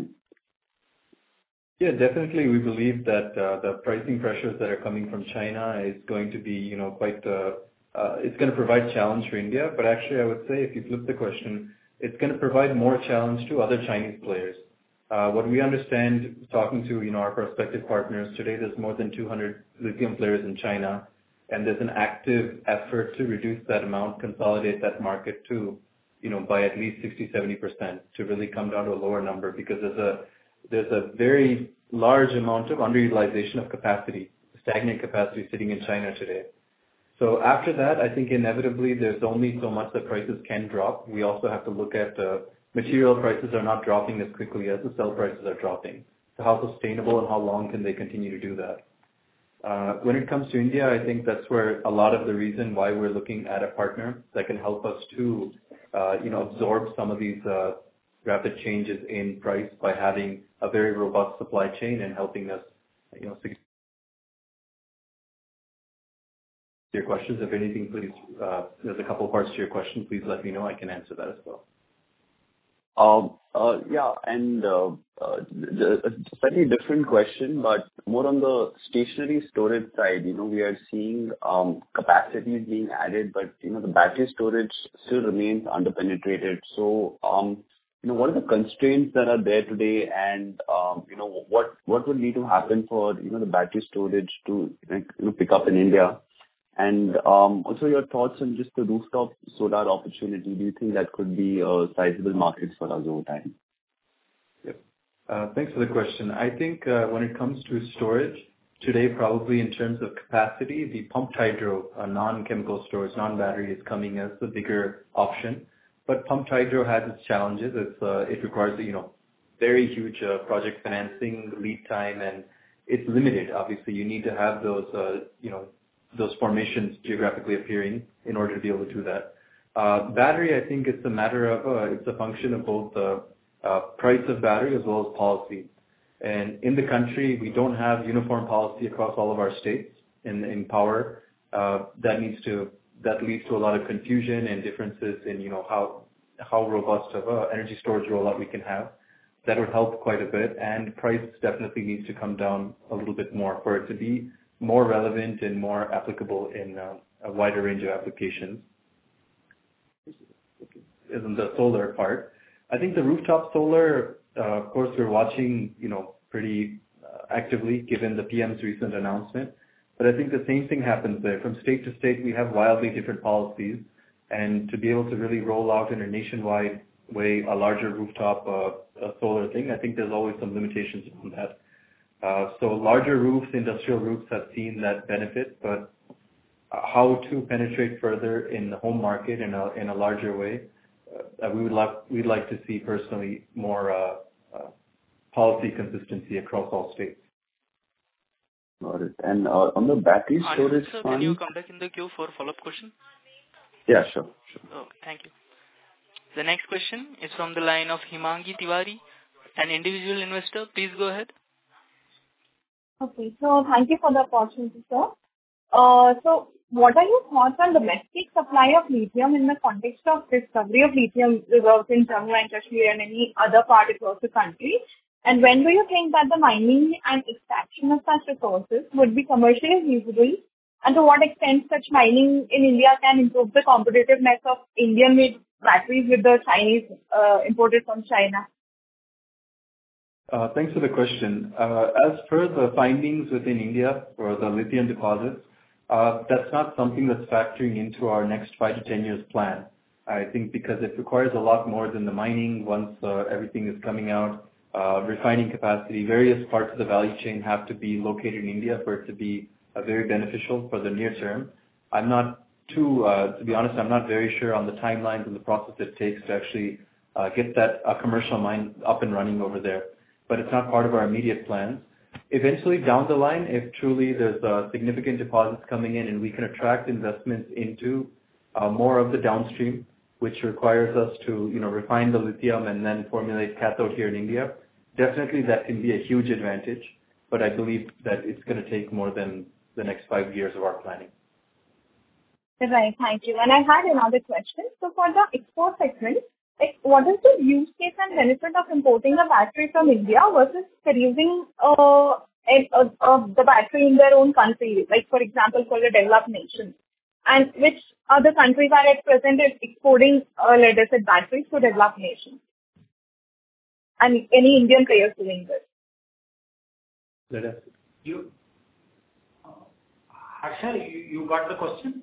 Yeah, definitely. We believe that uh, the pricing pressures that are coming from China is going to be, you know, quite, uh, uh, it's going to provide challenge for India. But actually, I would say, if you flip the question, it's going to provide more challenge to other Chinese players. Uh, what we understand, talking to, you know, our prospective partners today, there's more than two hundred lithium players in China, and there's an active effort to reduce that amount, consolidate that market to, you know, by at least sixty, seventy percent to really come down to a lower number, because there's a there's a very large amount of underutilization of capacity, stagnant capacity sitting in China today. So after that, I think inevitably there's only so much that prices can drop. We also have to look at uh, material prices are not dropping as quickly as the cell prices are dropping. So how sustainable and how long can they continue to do that? Uh, when it comes to India, I think that's where a lot of the reason why we're looking at a partner that can help us to, uh, you know, absorb some of these uh, rapid changes in price by having a very robust supply chain and helping us, you know, your questions. If anything, please, uh, there's a couple parts to your question. Please let me know. I can answer that as well. Um, uh, yeah, and uh, uh, a slightly different question, but more on the stationary storage side. You know, we are seeing um, capacities being added, but, you know, the battery storage still remains underpenetrated. So, um, you know, what are the constraints that are there today, and um, you know, what what would need to happen for, you know, the battery storage to, you know, pick up in India? And um, also your thoughts on just the rooftop solar opportunity. Do you think that could be a sizable market for us over time? Yep. Uh, thanks for the question. I think uh, when it comes to storage today, probably in terms of capacity, the pumped hydro, uh, non-chemical storage, non-battery, is coming as the bigger option. But pumped hydro has its challenges. It's, uh, it requires, you know, very huge uh, project financing, lead time, and it's limited. Obviously, you need to have those, uh, you know, those formations geographically appearing in order to be able to do that. Uh, battery, I think it's a matter of, uh, it's a function of both the uh, price of battery as well as policy. And in the country, we don't have uniform policy across all of our states in, in power. Uh, that needs to, that leads to a lot of confusion and differences in, you know, how, how robust of a energy storage rollout we can have. That would help quite a bit, and price definitely needs to come down a little bit more for it to be more relevant and more applicable in uh, a wider range of applications. In the solar part, I think the rooftop solar, uh, of course, we're watching, you know, pretty uh, actively given the P M's recent announcement. But I think the same thing happens there. From state to state, we have wildly different policies, and to be able to really roll out in a nationwide way a larger rooftop uh, a solar thing, I think there's always some limitations on that. Uh, so larger roofs, industrial roofs have seen that benefit, but how to penetrate further in the home market in a in a larger way, uh, we would like we'd like to see personally more uh, uh, policy consistency across all states. Got it. And uh, on the battery storage sir, fund, can you come back in the queue for follow-up question? Yeah, sure, sure. Oh, thank you. The next question is from the line of Himangi Tiwari, an individual investor. Please go ahead. Okay, so thank you for the opportunity, sir. Uh, so what are your thoughts on domestic supply of lithium in the context of discovery of lithium reserves in Jammu and Kashmir and any other part across the country? And when do you think that the mining and extraction of such resources would be commercially feasible? And to what extent such mining in India can improve the competitiveness of Indian-made batteries with the Chinese uh, imported from China? Uh, thanks for the question. Uh, as per the findings within India for the lithium deposits, uh, that's not something that's factoring into our next five to ten years plan. I think because it requires a lot more than the mining once uh, everything is coming out, uh, refining capacity, various parts of the value chain have to be located in India for it to be uh, very beneficial for the near term. I'm not too, uh, to be honest, I'm not very sure on the timelines and the process it takes to actually uh, get that uh, commercial mine up and running over there. But it's not part of our immediate plans. Eventually down the line, if truly there's uh, significant deposits coming in and we can attract investments into uh, more of the downstream, which requires us to, you know, refine the lithium and then formulate cathode here in India, definitely that can be a huge advantage. But I believe that it's going to take more than the next five years of our planning. Right, thank you. And I had another question. So for the export segment, like, what is the use case and benefit of importing a battery from India versus producing uh, a, a, a, the battery in their own country, like, for example, for the developed nations? And which other countries are at present exporting uh, lead-acid batteries to developed nations? And any Indian players doing this? Lead-acid. You, uh, Harsha, you, you got the question?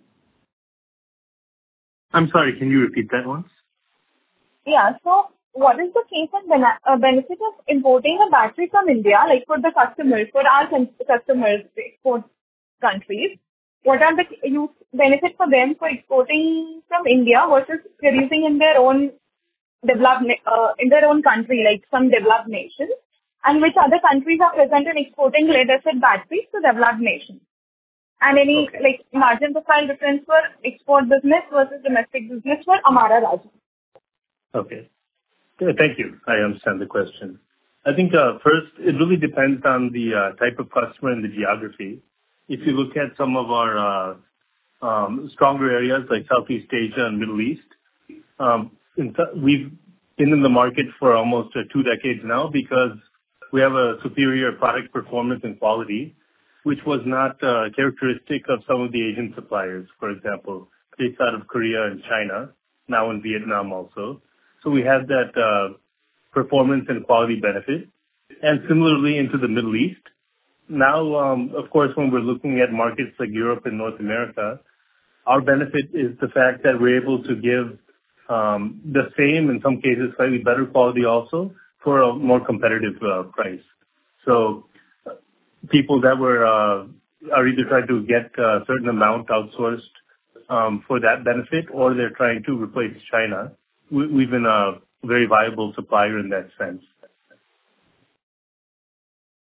I'm sorry, can you repeat that once? Yeah, so what is the case and ben- uh, benefit of importing a battery from India, like for the customers, for our con- customers, export countries? What are the use benefits for them for exporting from India versus producing in their own developed uh, in their own country, like some developed nations? And which other countries are present in exporting lead-acid batteries to developed nations? And any okay. like margin profile difference for export business versus domestic business for Amara Raja? Okay. Thank you. I understand the question. I think uh, first, it really depends on the uh, type of customer and the geography. If you look at some of our uh, um, stronger areas like Southeast Asia and Middle East, um, in th- we've been in the market for almost uh, two decades now because we have a superior product performance and quality, which was not uh, characteristic of some of the Asian suppliers, for example, based out of Korea and China, now in Vietnam also. So we have that uh, performance and quality benefit. And similarly into the Middle East. Now, um, of course, when we're looking at markets like Europe and North America, our benefit is the fact that we're able to give um, the same, in some cases, slightly better quality also for a more competitive uh, price. So uh, people that were uh, are either trying to get a certain amount outsourced um, for that benefit, or they're trying to replace China. We, we've been a very viable supplier in that sense.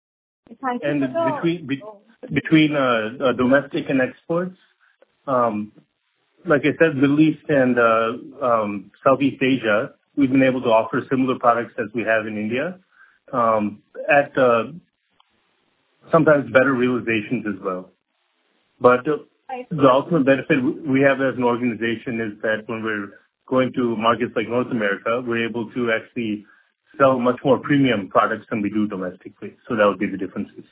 Thank you And for the... between be, between uh, uh, domestic and exports, um, like I said, Middle East and uh, um, Southeast Asia, we've been able to offer similar products as we have in India um, at uh, sometimes better realizations as well. But uh, the ultimate benefit we have as an organization is that when we're going to markets like North America, we're able to actually sell much more premium products than we do domestically. So that would be the differences.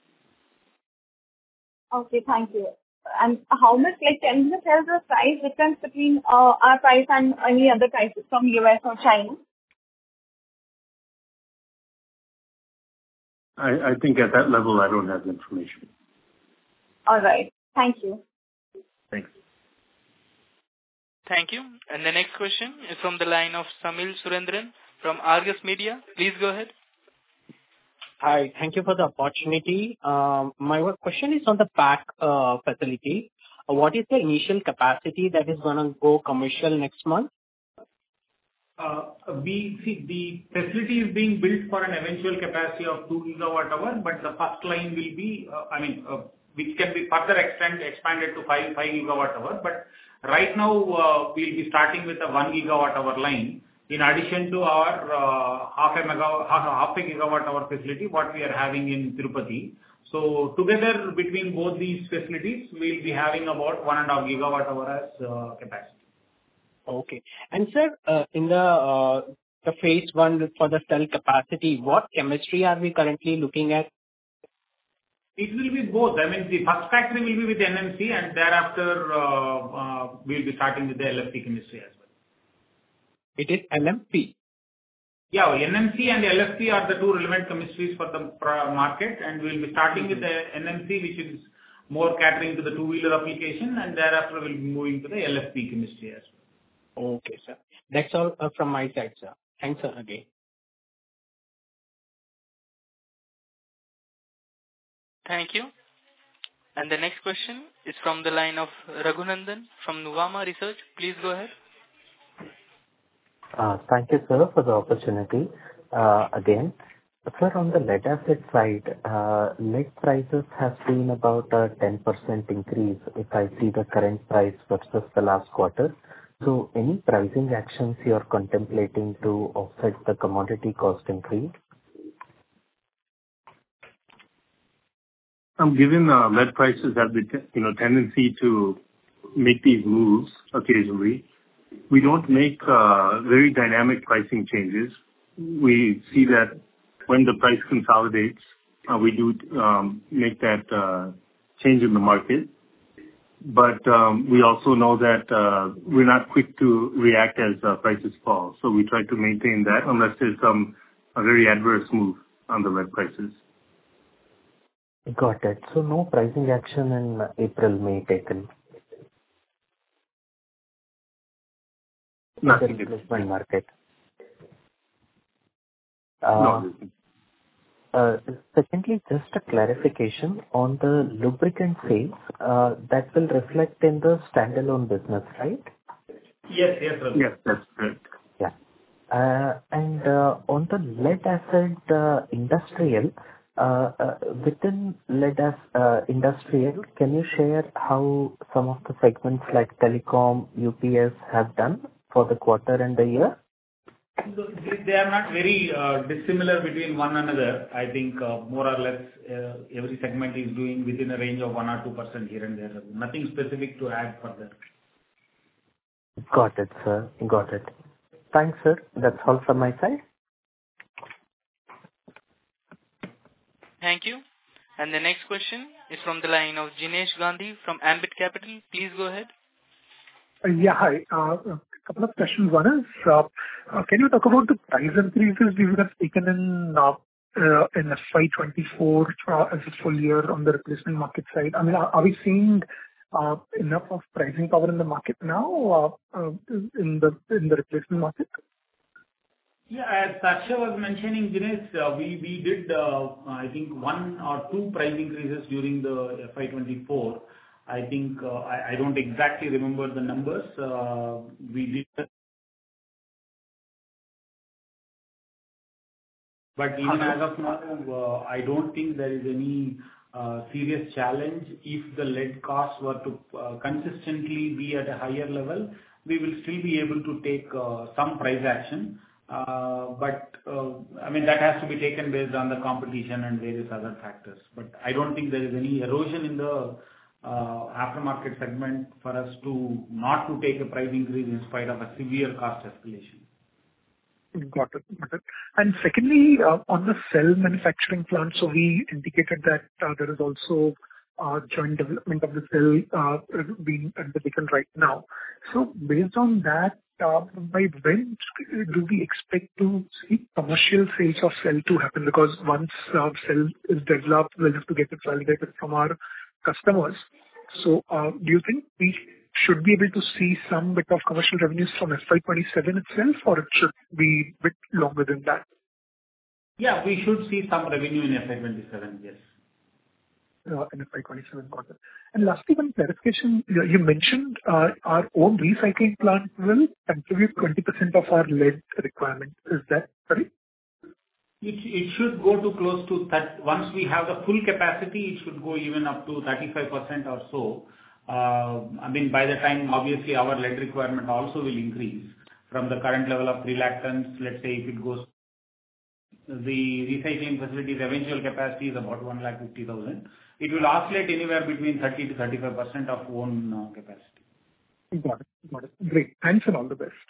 Okay, thank you. And how much, like, can you tell the price difference between uh, our price and any other prices from U S or China? I, I think at that level, I don't have the information. All right. Thank you. Thanks. Thank you. And the next question is from the line of Samil Surendran from Argus Media. Please go ahead. Hi. Thank you for the opportunity. Um, My question is on the pack uh, facility. Uh, What is the initial capacity that is gonna go commercial next month? Uh, We see the facility is being built for an eventual capacity of two gigawatt hour, but the first line will be, uh, I mean, uh, which can be further extend expanded to five gigawatt hour. But right now, uh, we'll be starting with a one gigawatt hour line, in addition to our uh, half a mega, half half a gigawatt hour facility, what we are having in Tirupati. So together, between both these facilities, we'll be having about one and a half gigawatt hour as uh, capacity. Okay. And sir, uh, in the uh, the phase one for the cell capacity, what chemistry are we currently looking at? It will be both. I mean, the first factory will be with N M C, and thereafter, uh, uh, we'll be starting with the L F P chemistry as well. It is L M P? Yeah, N M C and L F P are the two relevant chemistries for the market, and we'll be starting with the N M C, which is more catering to the two-wheeler application, and thereafter we'll be moving to the L F P chemistry as well. Okay, sir. That's all uh, from my side, sir. Thanks, sir, again. Thank you. And the next question is from the line of Raghunandan from Nuvama Research. Please go ahead. Uh, Thank you, sir, for the opportunity. Uh, Again, sir, on the lead acid side, uh, lead prices have seen about a ten percent increase if I see the current price versus the last quarter. So any pricing actions you are contemplating to offset the commodity cost increase? Um, given uh, lead prices have the te- you know tendency to make these moves occasionally, we don't make uh, very dynamic pricing changes. We see that when the price consolidates, uh, we do um, make that uh, change in the market. But um, we also know that uh, we're not quick to react as uh, prices fall. So we try to maintain that unless there's some a very adverse move on the lead prices. Got it. So no pricing action in April, May taken? Nothing. In the replacement market. No. Uh, uh, Secondly, just a clarification on the lubricant sales, uh, that will reflect in the standalone business, right? Yes, yes, sir. Yes, that's correct. Yeah. Uh, And uh, on the lead acid uh, industrial, uh, uh, within lead acid uh, industrial, can you share how some of the segments like telecom, U P S have done for the quarter and the year? They they are not very uh, dissimilar between one another. I think uh, more or less uh, every segment is doing within a range of one or two percent here and there. Nothing specific to add further. Got it, sir. Got it. Thanks, sir. That's all from my side. Thank you. And the next question is from the line of Jinesh Gandhi from Ambit Capital. Please go ahead. Uh, Yeah, hi. Uh, A couple of questions. One is, uh, uh, can you talk about the price increases we would have taken in uh, uh, in F Y twenty-four uh, as a full year on the replacement market side? I mean, are are we seeing uh, enough of pricing power in the market now, uh, uh, in the in the replacement market? Yeah, as Saksha was mentioning, Jinesh, uh, we we did, uh, I think one or two price increases during the F Y twenty-four. I think, uh, I I don't exactly remember the numbers. Uh, We did But even as of now, uh, I don't think there is any uh, serious challenge. If the lead costs were to uh, consistently be at a higher level, we will still be able to take uh, some price action. Uh, But uh, I mean, that has to be taken based on the competition and various other factors. But I don't think there is any erosion in the uh, aftermarket segment for us to not to take a price increase in spite of a severe cost escalation. Got it. Got it. And secondly, uh, on the cell manufacturing plant, so we indicated that uh, there is also uh, joint development of the cell uh, being undertaken right now. So based on that, uh, by when do we expect to see commercial sales of cell to happen? Because once uh, cell is developed, we'll have to get it validated from our customers. So uh, do you think we should be able to see some bit of commercial revenues from F Y twenty-seven itself, or it should be a bit longer than that? Yeah, we should see some revenue in F Y twenty-seven, yes. Uh, in F Y twenty-seven, got it. And lastly, one clarification. You you mentioned uh, our own recycling plant will contribute twenty percent of our lead requirement. Is that correct? It it should go to close to that. Once we have the full capacity, it should go even up to thirty-five percent or so. Uh, I mean, by the time, obviously, our lead requirement also will increase from the current level of three lakh tons. Let's say if it goes, the recycling facility's eventual capacity is about one lakh fifty thousand. It will oscillate anywhere between thirty to thirty-five percent of own uh, capacity. Got it. Got it. Great. Thanks and all the best.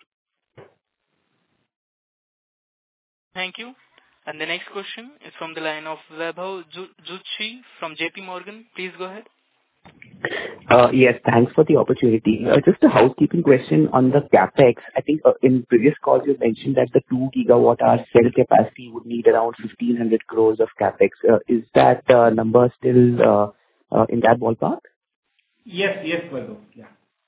Thank you. And the next question is from the line of Vaibhav Jutshi from J P Morgan. Please go ahead. Uh Yes, thanks for the opportunity. Uh Just a housekeeping question on the CapEx. I think uh in previous calls you mentioned that the two gigawatt hour cell capacity would need around fifteen hundred crores of CapEx. Uh Is that uh number still uh uh in that ballpark? Yes, yes, Vaibhav. Yeah.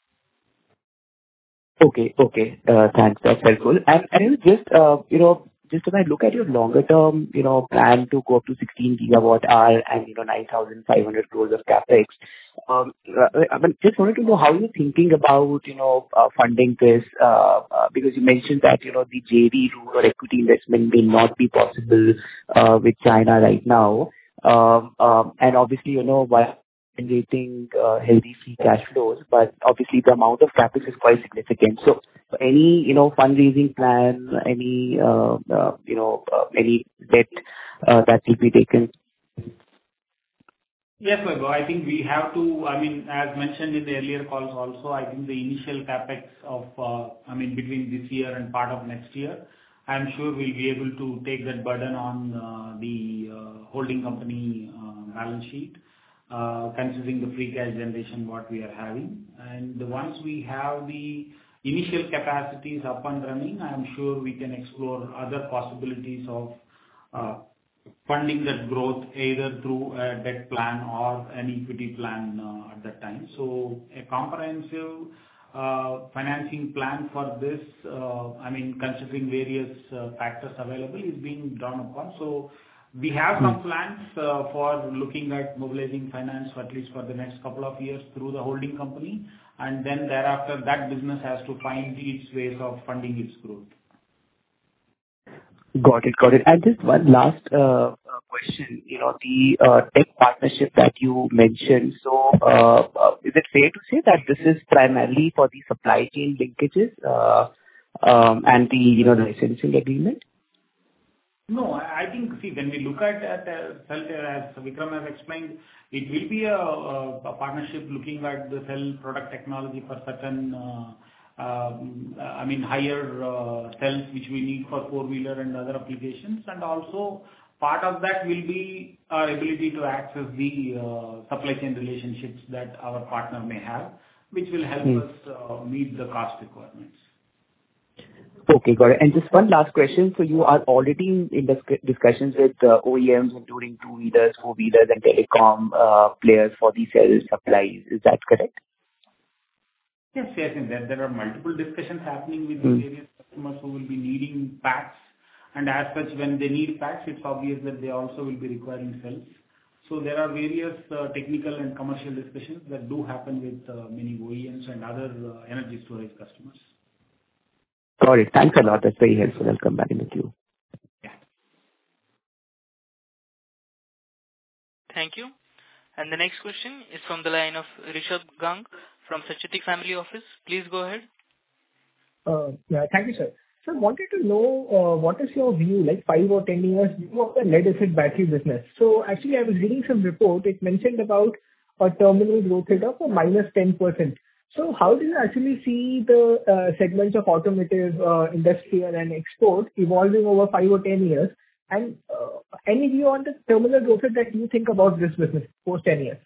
Okay. Okay. Uh Thanks. That's helpful. And and just, uh you know, just when I look at your longer term, you know, plan to go up to sixteen gigawatt hour and, you know, nine thousand five hundred crores of CapEx, um, uh, I mean, just wanted to know how you're thinking about, you know, uh, funding this, uh, uh, because you mentioned that, you know, the J V route or equity investment may not be possible uh, with China right now. Um, um, and obviously, you know, while generating uh, healthy free cash flows, but obviously the amount of CapEx is quite significant. So any, you know, fundraising plan, any, uh, uh, you know, uh, any debt uh, that will be taken? Yes, Vaibhav. I think we have to, I mean, as mentioned in the earlier calls also, I think the initial CapEx of, uh, I mean, between this year and part of next year, I'm sure we'll be able to take that burden on uh, the uh, holding company uh, balance sheet. Uh, considering the free cash generation what we are having. And once we have the initial capacities up and running, I am sure we can explore other possibilities of uh, funding that growth either through a debt plan or an equity plan uh, at that time. So a comprehensive uh, financing plan for this, uh, I mean, considering various uh, factors available, is being drawn upon. So we have some plans uh, for looking at mobilizing finance, at least for the next couple of years through the holding company, and then thereafter that business has to find its ways of funding its growth. Got it. Got it. And just one last uh, uh, question. You know, the uh, tech partnership that you mentioned. So, uh, uh, is it fair to say that this is primarily for the supply chain linkages uh, um, and the, you know, licensing agreement? No, I I think, see, when we look at at uh, cell, as Vikram has explained, it will be a a- a partnership looking at the cell product technology for certain, uh, um, I mean, higher uh, cells which we need for four-wheeler and other applications. And also, part of that will be our ability to access the uh, supply chain relationships that our partner may have, which will help Hmm. us uh, meet the cost requirements. Okay, got it. And just one last question. So you are already in in dis- discussions with uh, O E Ms, including two-wheelers, four-wheelers, and telecom uh, players for the cell supplies. Is that correct? Yes, yes. And there there are multiple discussions happening with the Hmm. various customers who will be needing packs. And as such, when they need packs, it's obvious that they also will be requiring cells. So there are various uh, technical and commercial discussions that do happen with uh, many O E Ms and other uh, energy storage customers. Got it. Thanks a lot. That's very helpful. I'll come back in the queue. Thank you. And the next question is from the line of Rishabh Gang from Sacheti Family Office. Please go ahead. Uh, yeah, thank you, sir. So I wanted to know uh, what is your view, like five or ten years view of the lead-acid battery business. So actually, I was reading some report. It mentioned about a terminal growth rate of a minus ten percent. So how do you actually see the uh, segments of automotive, uh, industrial, and export evolving over five or ten years? And uh, any view on the terminal growth rate that you think about this business post ten years?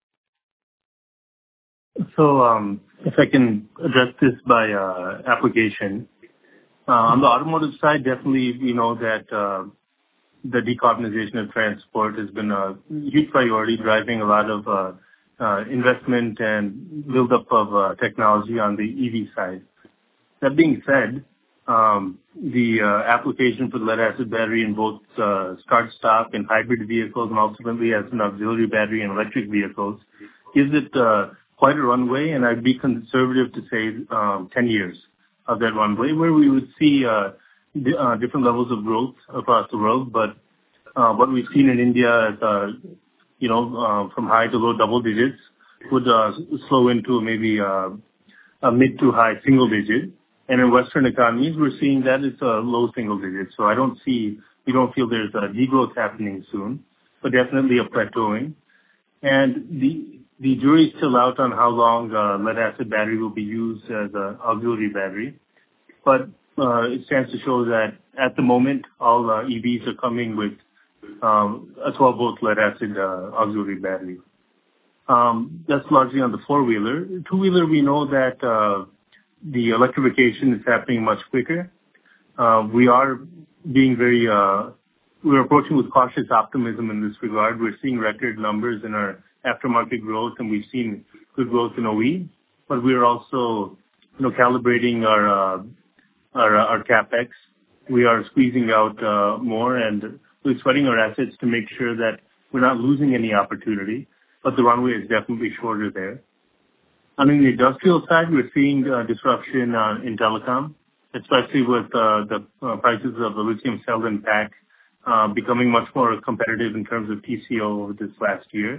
So um, if I can address this by uh, application, uh, on the automotive side, definitely we know that uh, the decarbonization of transport has been a huge priority, driving a lot of uh, uh, investment and build-up of uh, technology on the E V side. That being said, um, the uh, application for the lead-acid battery in both uh, start-stop and hybrid vehicles, and ultimately as an auxiliary battery in electric vehicles, gives it uh, quite a runway, and I'd be conservative to say um, ten years of that runway, where we would see uh, d- uh, different levels of growth across the world. But uh, what we've seen in India, is, uh, you know, uh, from high to low double digits, would uh, slow into maybe uh, a mid to high single digit. And in Western economies, we're seeing that it's a low single digit. So I don't see, we don't feel there's a degrowth happening soon, but definitely a plateauing. And the the jury is still out on how long uh, lead-acid battery will be used as an auxiliary battery. But uh, it stands to show that at the moment, all uh, E Vs are coming with um, a twelve volt lead-acid uh, auxiliary battery. Um, that's largely on the four-wheeler. Two-wheeler, we know that uh, the electrification is happening much quicker. Uh, we are being very, uh, we're approaching with cautious optimism in this regard. We're seeing record numbers in our aftermarket growth, and we've seen good growth in O E, but we're also, you know, calibrating our, uh, our, our CapEx. We are squeezing out uh, more, and we're sweating our assets to make sure that we're not losing any opportunity, but the runway is definitely shorter there. On the industrial side, we're seeing uh, disruption uh, in telecom, especially with uh, the uh, prices of the lithium cell and pack uh, becoming much more competitive in terms of T C O over this last year.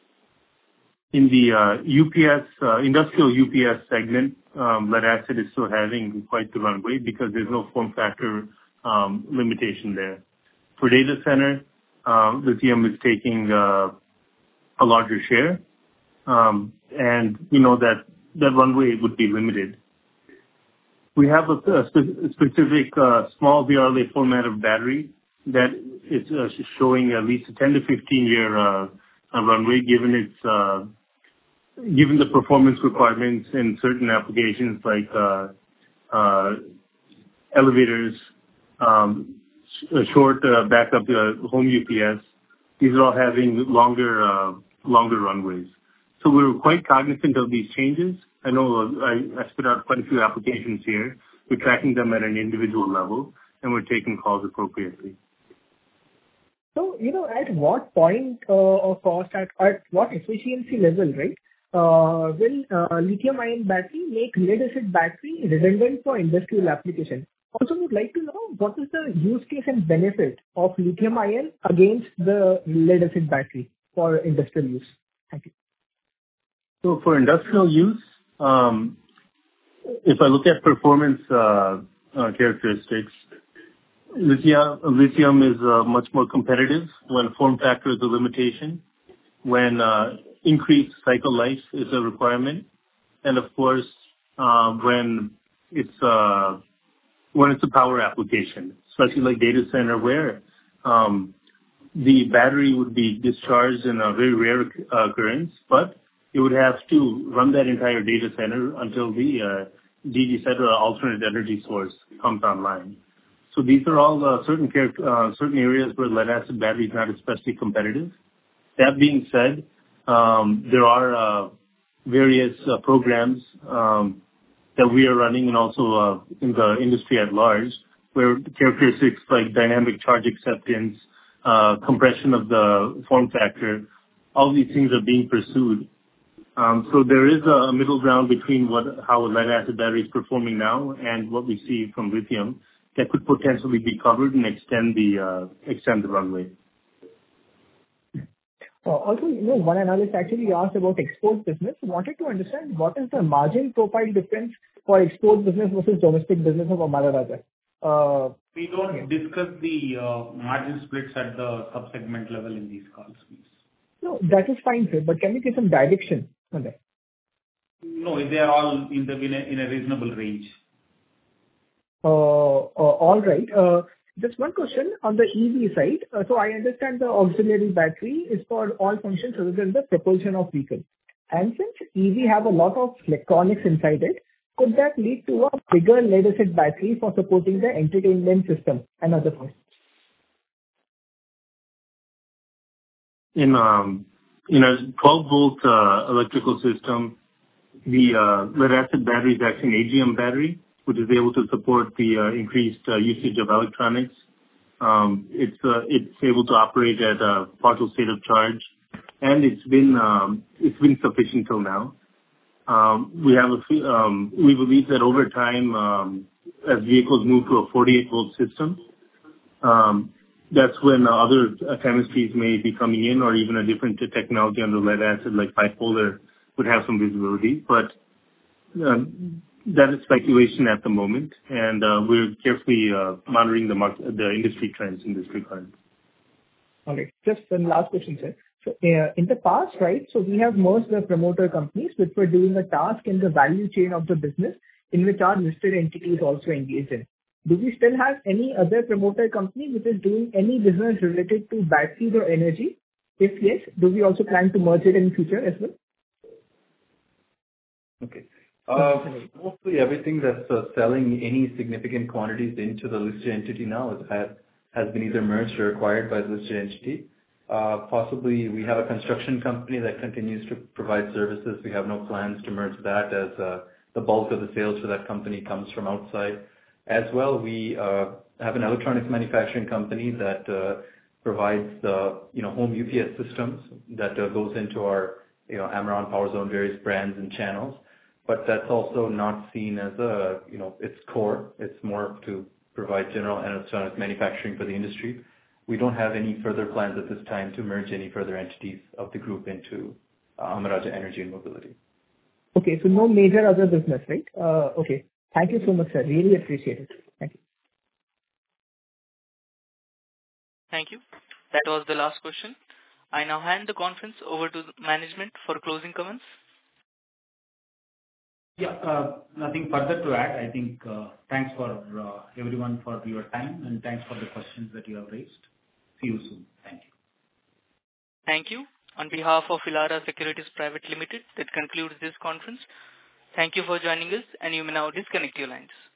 In the uh, U P S, uh, industrial U P S segment, um, lead-acid is still having quite the runway because there's no form factor um, limitation there. For data center, uh, lithium is taking uh, a larger share. Um, and we know that that runway would be limited. We have a, a spe- specific uh, small V R L A format of battery that is uh, showing at least a ten to fifteen year uh, runway, given its uh, given the performance requirements in certain applications like uh, uh, elevators, um, sh- short uh, backup uh, home U P S. These are all having longer uh, longer runways. So we're quite cognizant of these changes. I know I, I spit out quite a few applications here. We're tracking them at an individual level, and we're taking calls appropriately. So, you know, at what point uh, of cost, at, at what efficiency level, right, uh, will uh, lithium-ion battery make lead-acid battery redundant for industrial application? Also, would like to know what is the use case and benefit of lithium-ion against the lead-acid battery for industrial use? Thank you. So for industrial use, um, if I look at performance uh, uh, characteristics, lithium, lithium is uh, much more competitive when form factor is a limitation, when uh, increased cycle life is a requirement, and of course uh, when it's uh, when it's a power application, especially like data center where um, the battery would be discharged in a very rare uh, occurrence, but it would have to run that entire data center until the uh, D G set or alternate energy source comes online. So these are all uh, certain char- uh, certain areas where lead-acid battery is not especially competitive. That being said, um, there are uh, various uh, programs um, that we are running and also uh, in the industry at large, where characteristics like dynamic charge acceptance, uh, compression of the form factor, all these things are being pursued. Um, so there is a middle ground between what how a lead-acid battery is performing now and what we see from lithium that could potentially be covered and extend the uh, extend the runway. Also, you know, one analyst actually asked about export business. Wanted to understand what is the margin profile difference for export business versus domestic business of Amara Raja? Uh, We don't discuss the uh, margin splits at the sub-segment level in these calls, please. No, that is fine, sir, but can you give some direction on that? No, they are all in the in a in a reasonable range. Uh, uh, All right. Uh, Just one question on the E V side. Uh, So I understand the auxiliary battery is for all functions other than the propulsion of vehicle. And since E V have a lot of electronics inside it, could that lead to a bigger lead-acid battery for supporting the entertainment system and other functions? In um in a twelve volt uh, electrical system, the uh, lead acid battery is actually an A G M battery, which is able to support the uh, increased uh, usage of electronics. Um, it's uh, it's able to operate at a partial state of charge, and it's been um, it's been sufficient till now. Um, we have a few, um, we believe that over time, um, as vehicles move to a forty-eight volt system, um, that's when uh, other uh, chemistries may be coming in, or even a different technology under lead acid like bipolar would have some visibility. But um, that is speculation at the moment, and uh, we're carefully uh, monitoring the market, the industry trends in this regard. All right. Just one last question, sir. So, uh, in the past, right, so we have merged the promoter companies which were doing a task in the value chain of the business in which our listed entities also engaged in. Do we still have any other promoter company which is doing any business related to batteries or energy? If yes, do we also plan to merge it in future as well? Okay. Uh, Mostly everything that's uh, selling any significant quantities into the listed entity now is, has, has been either merged or acquired by the listed entity. Uh, possibly we have a construction company that continues to provide services. We have no plans to merge that, as uh, the bulk of the sales for that company comes from outside. As well, we uh, have an electronics manufacturing company that uh, provides the you know home U P S systems that uh, goes into our you know Amaron, PowerZone, various brands and channels. But that's also not seen as a you know its core. It's more to provide general electronics manufacturing for the industry. We don't have any further plans at this time to merge any further entities of the group into uh, Amara Raja Energy and Mobility. Okay, so no major other business, right? Uh, okay. Thank you so much, sir. Really appreciate it. Thank you. Thank you. That was the last question. I now hand the conference over to management for closing comments. Yeah, uh, nothing further to add. I think uh, thanks for uh, everyone for your time, and thanks for the questions that you have raised. See you soon. Thank you. Thank you. On behalf of Elara Securities Private Limited, that concludes this conference. Thank you for joining us, and you may now disconnect your lines.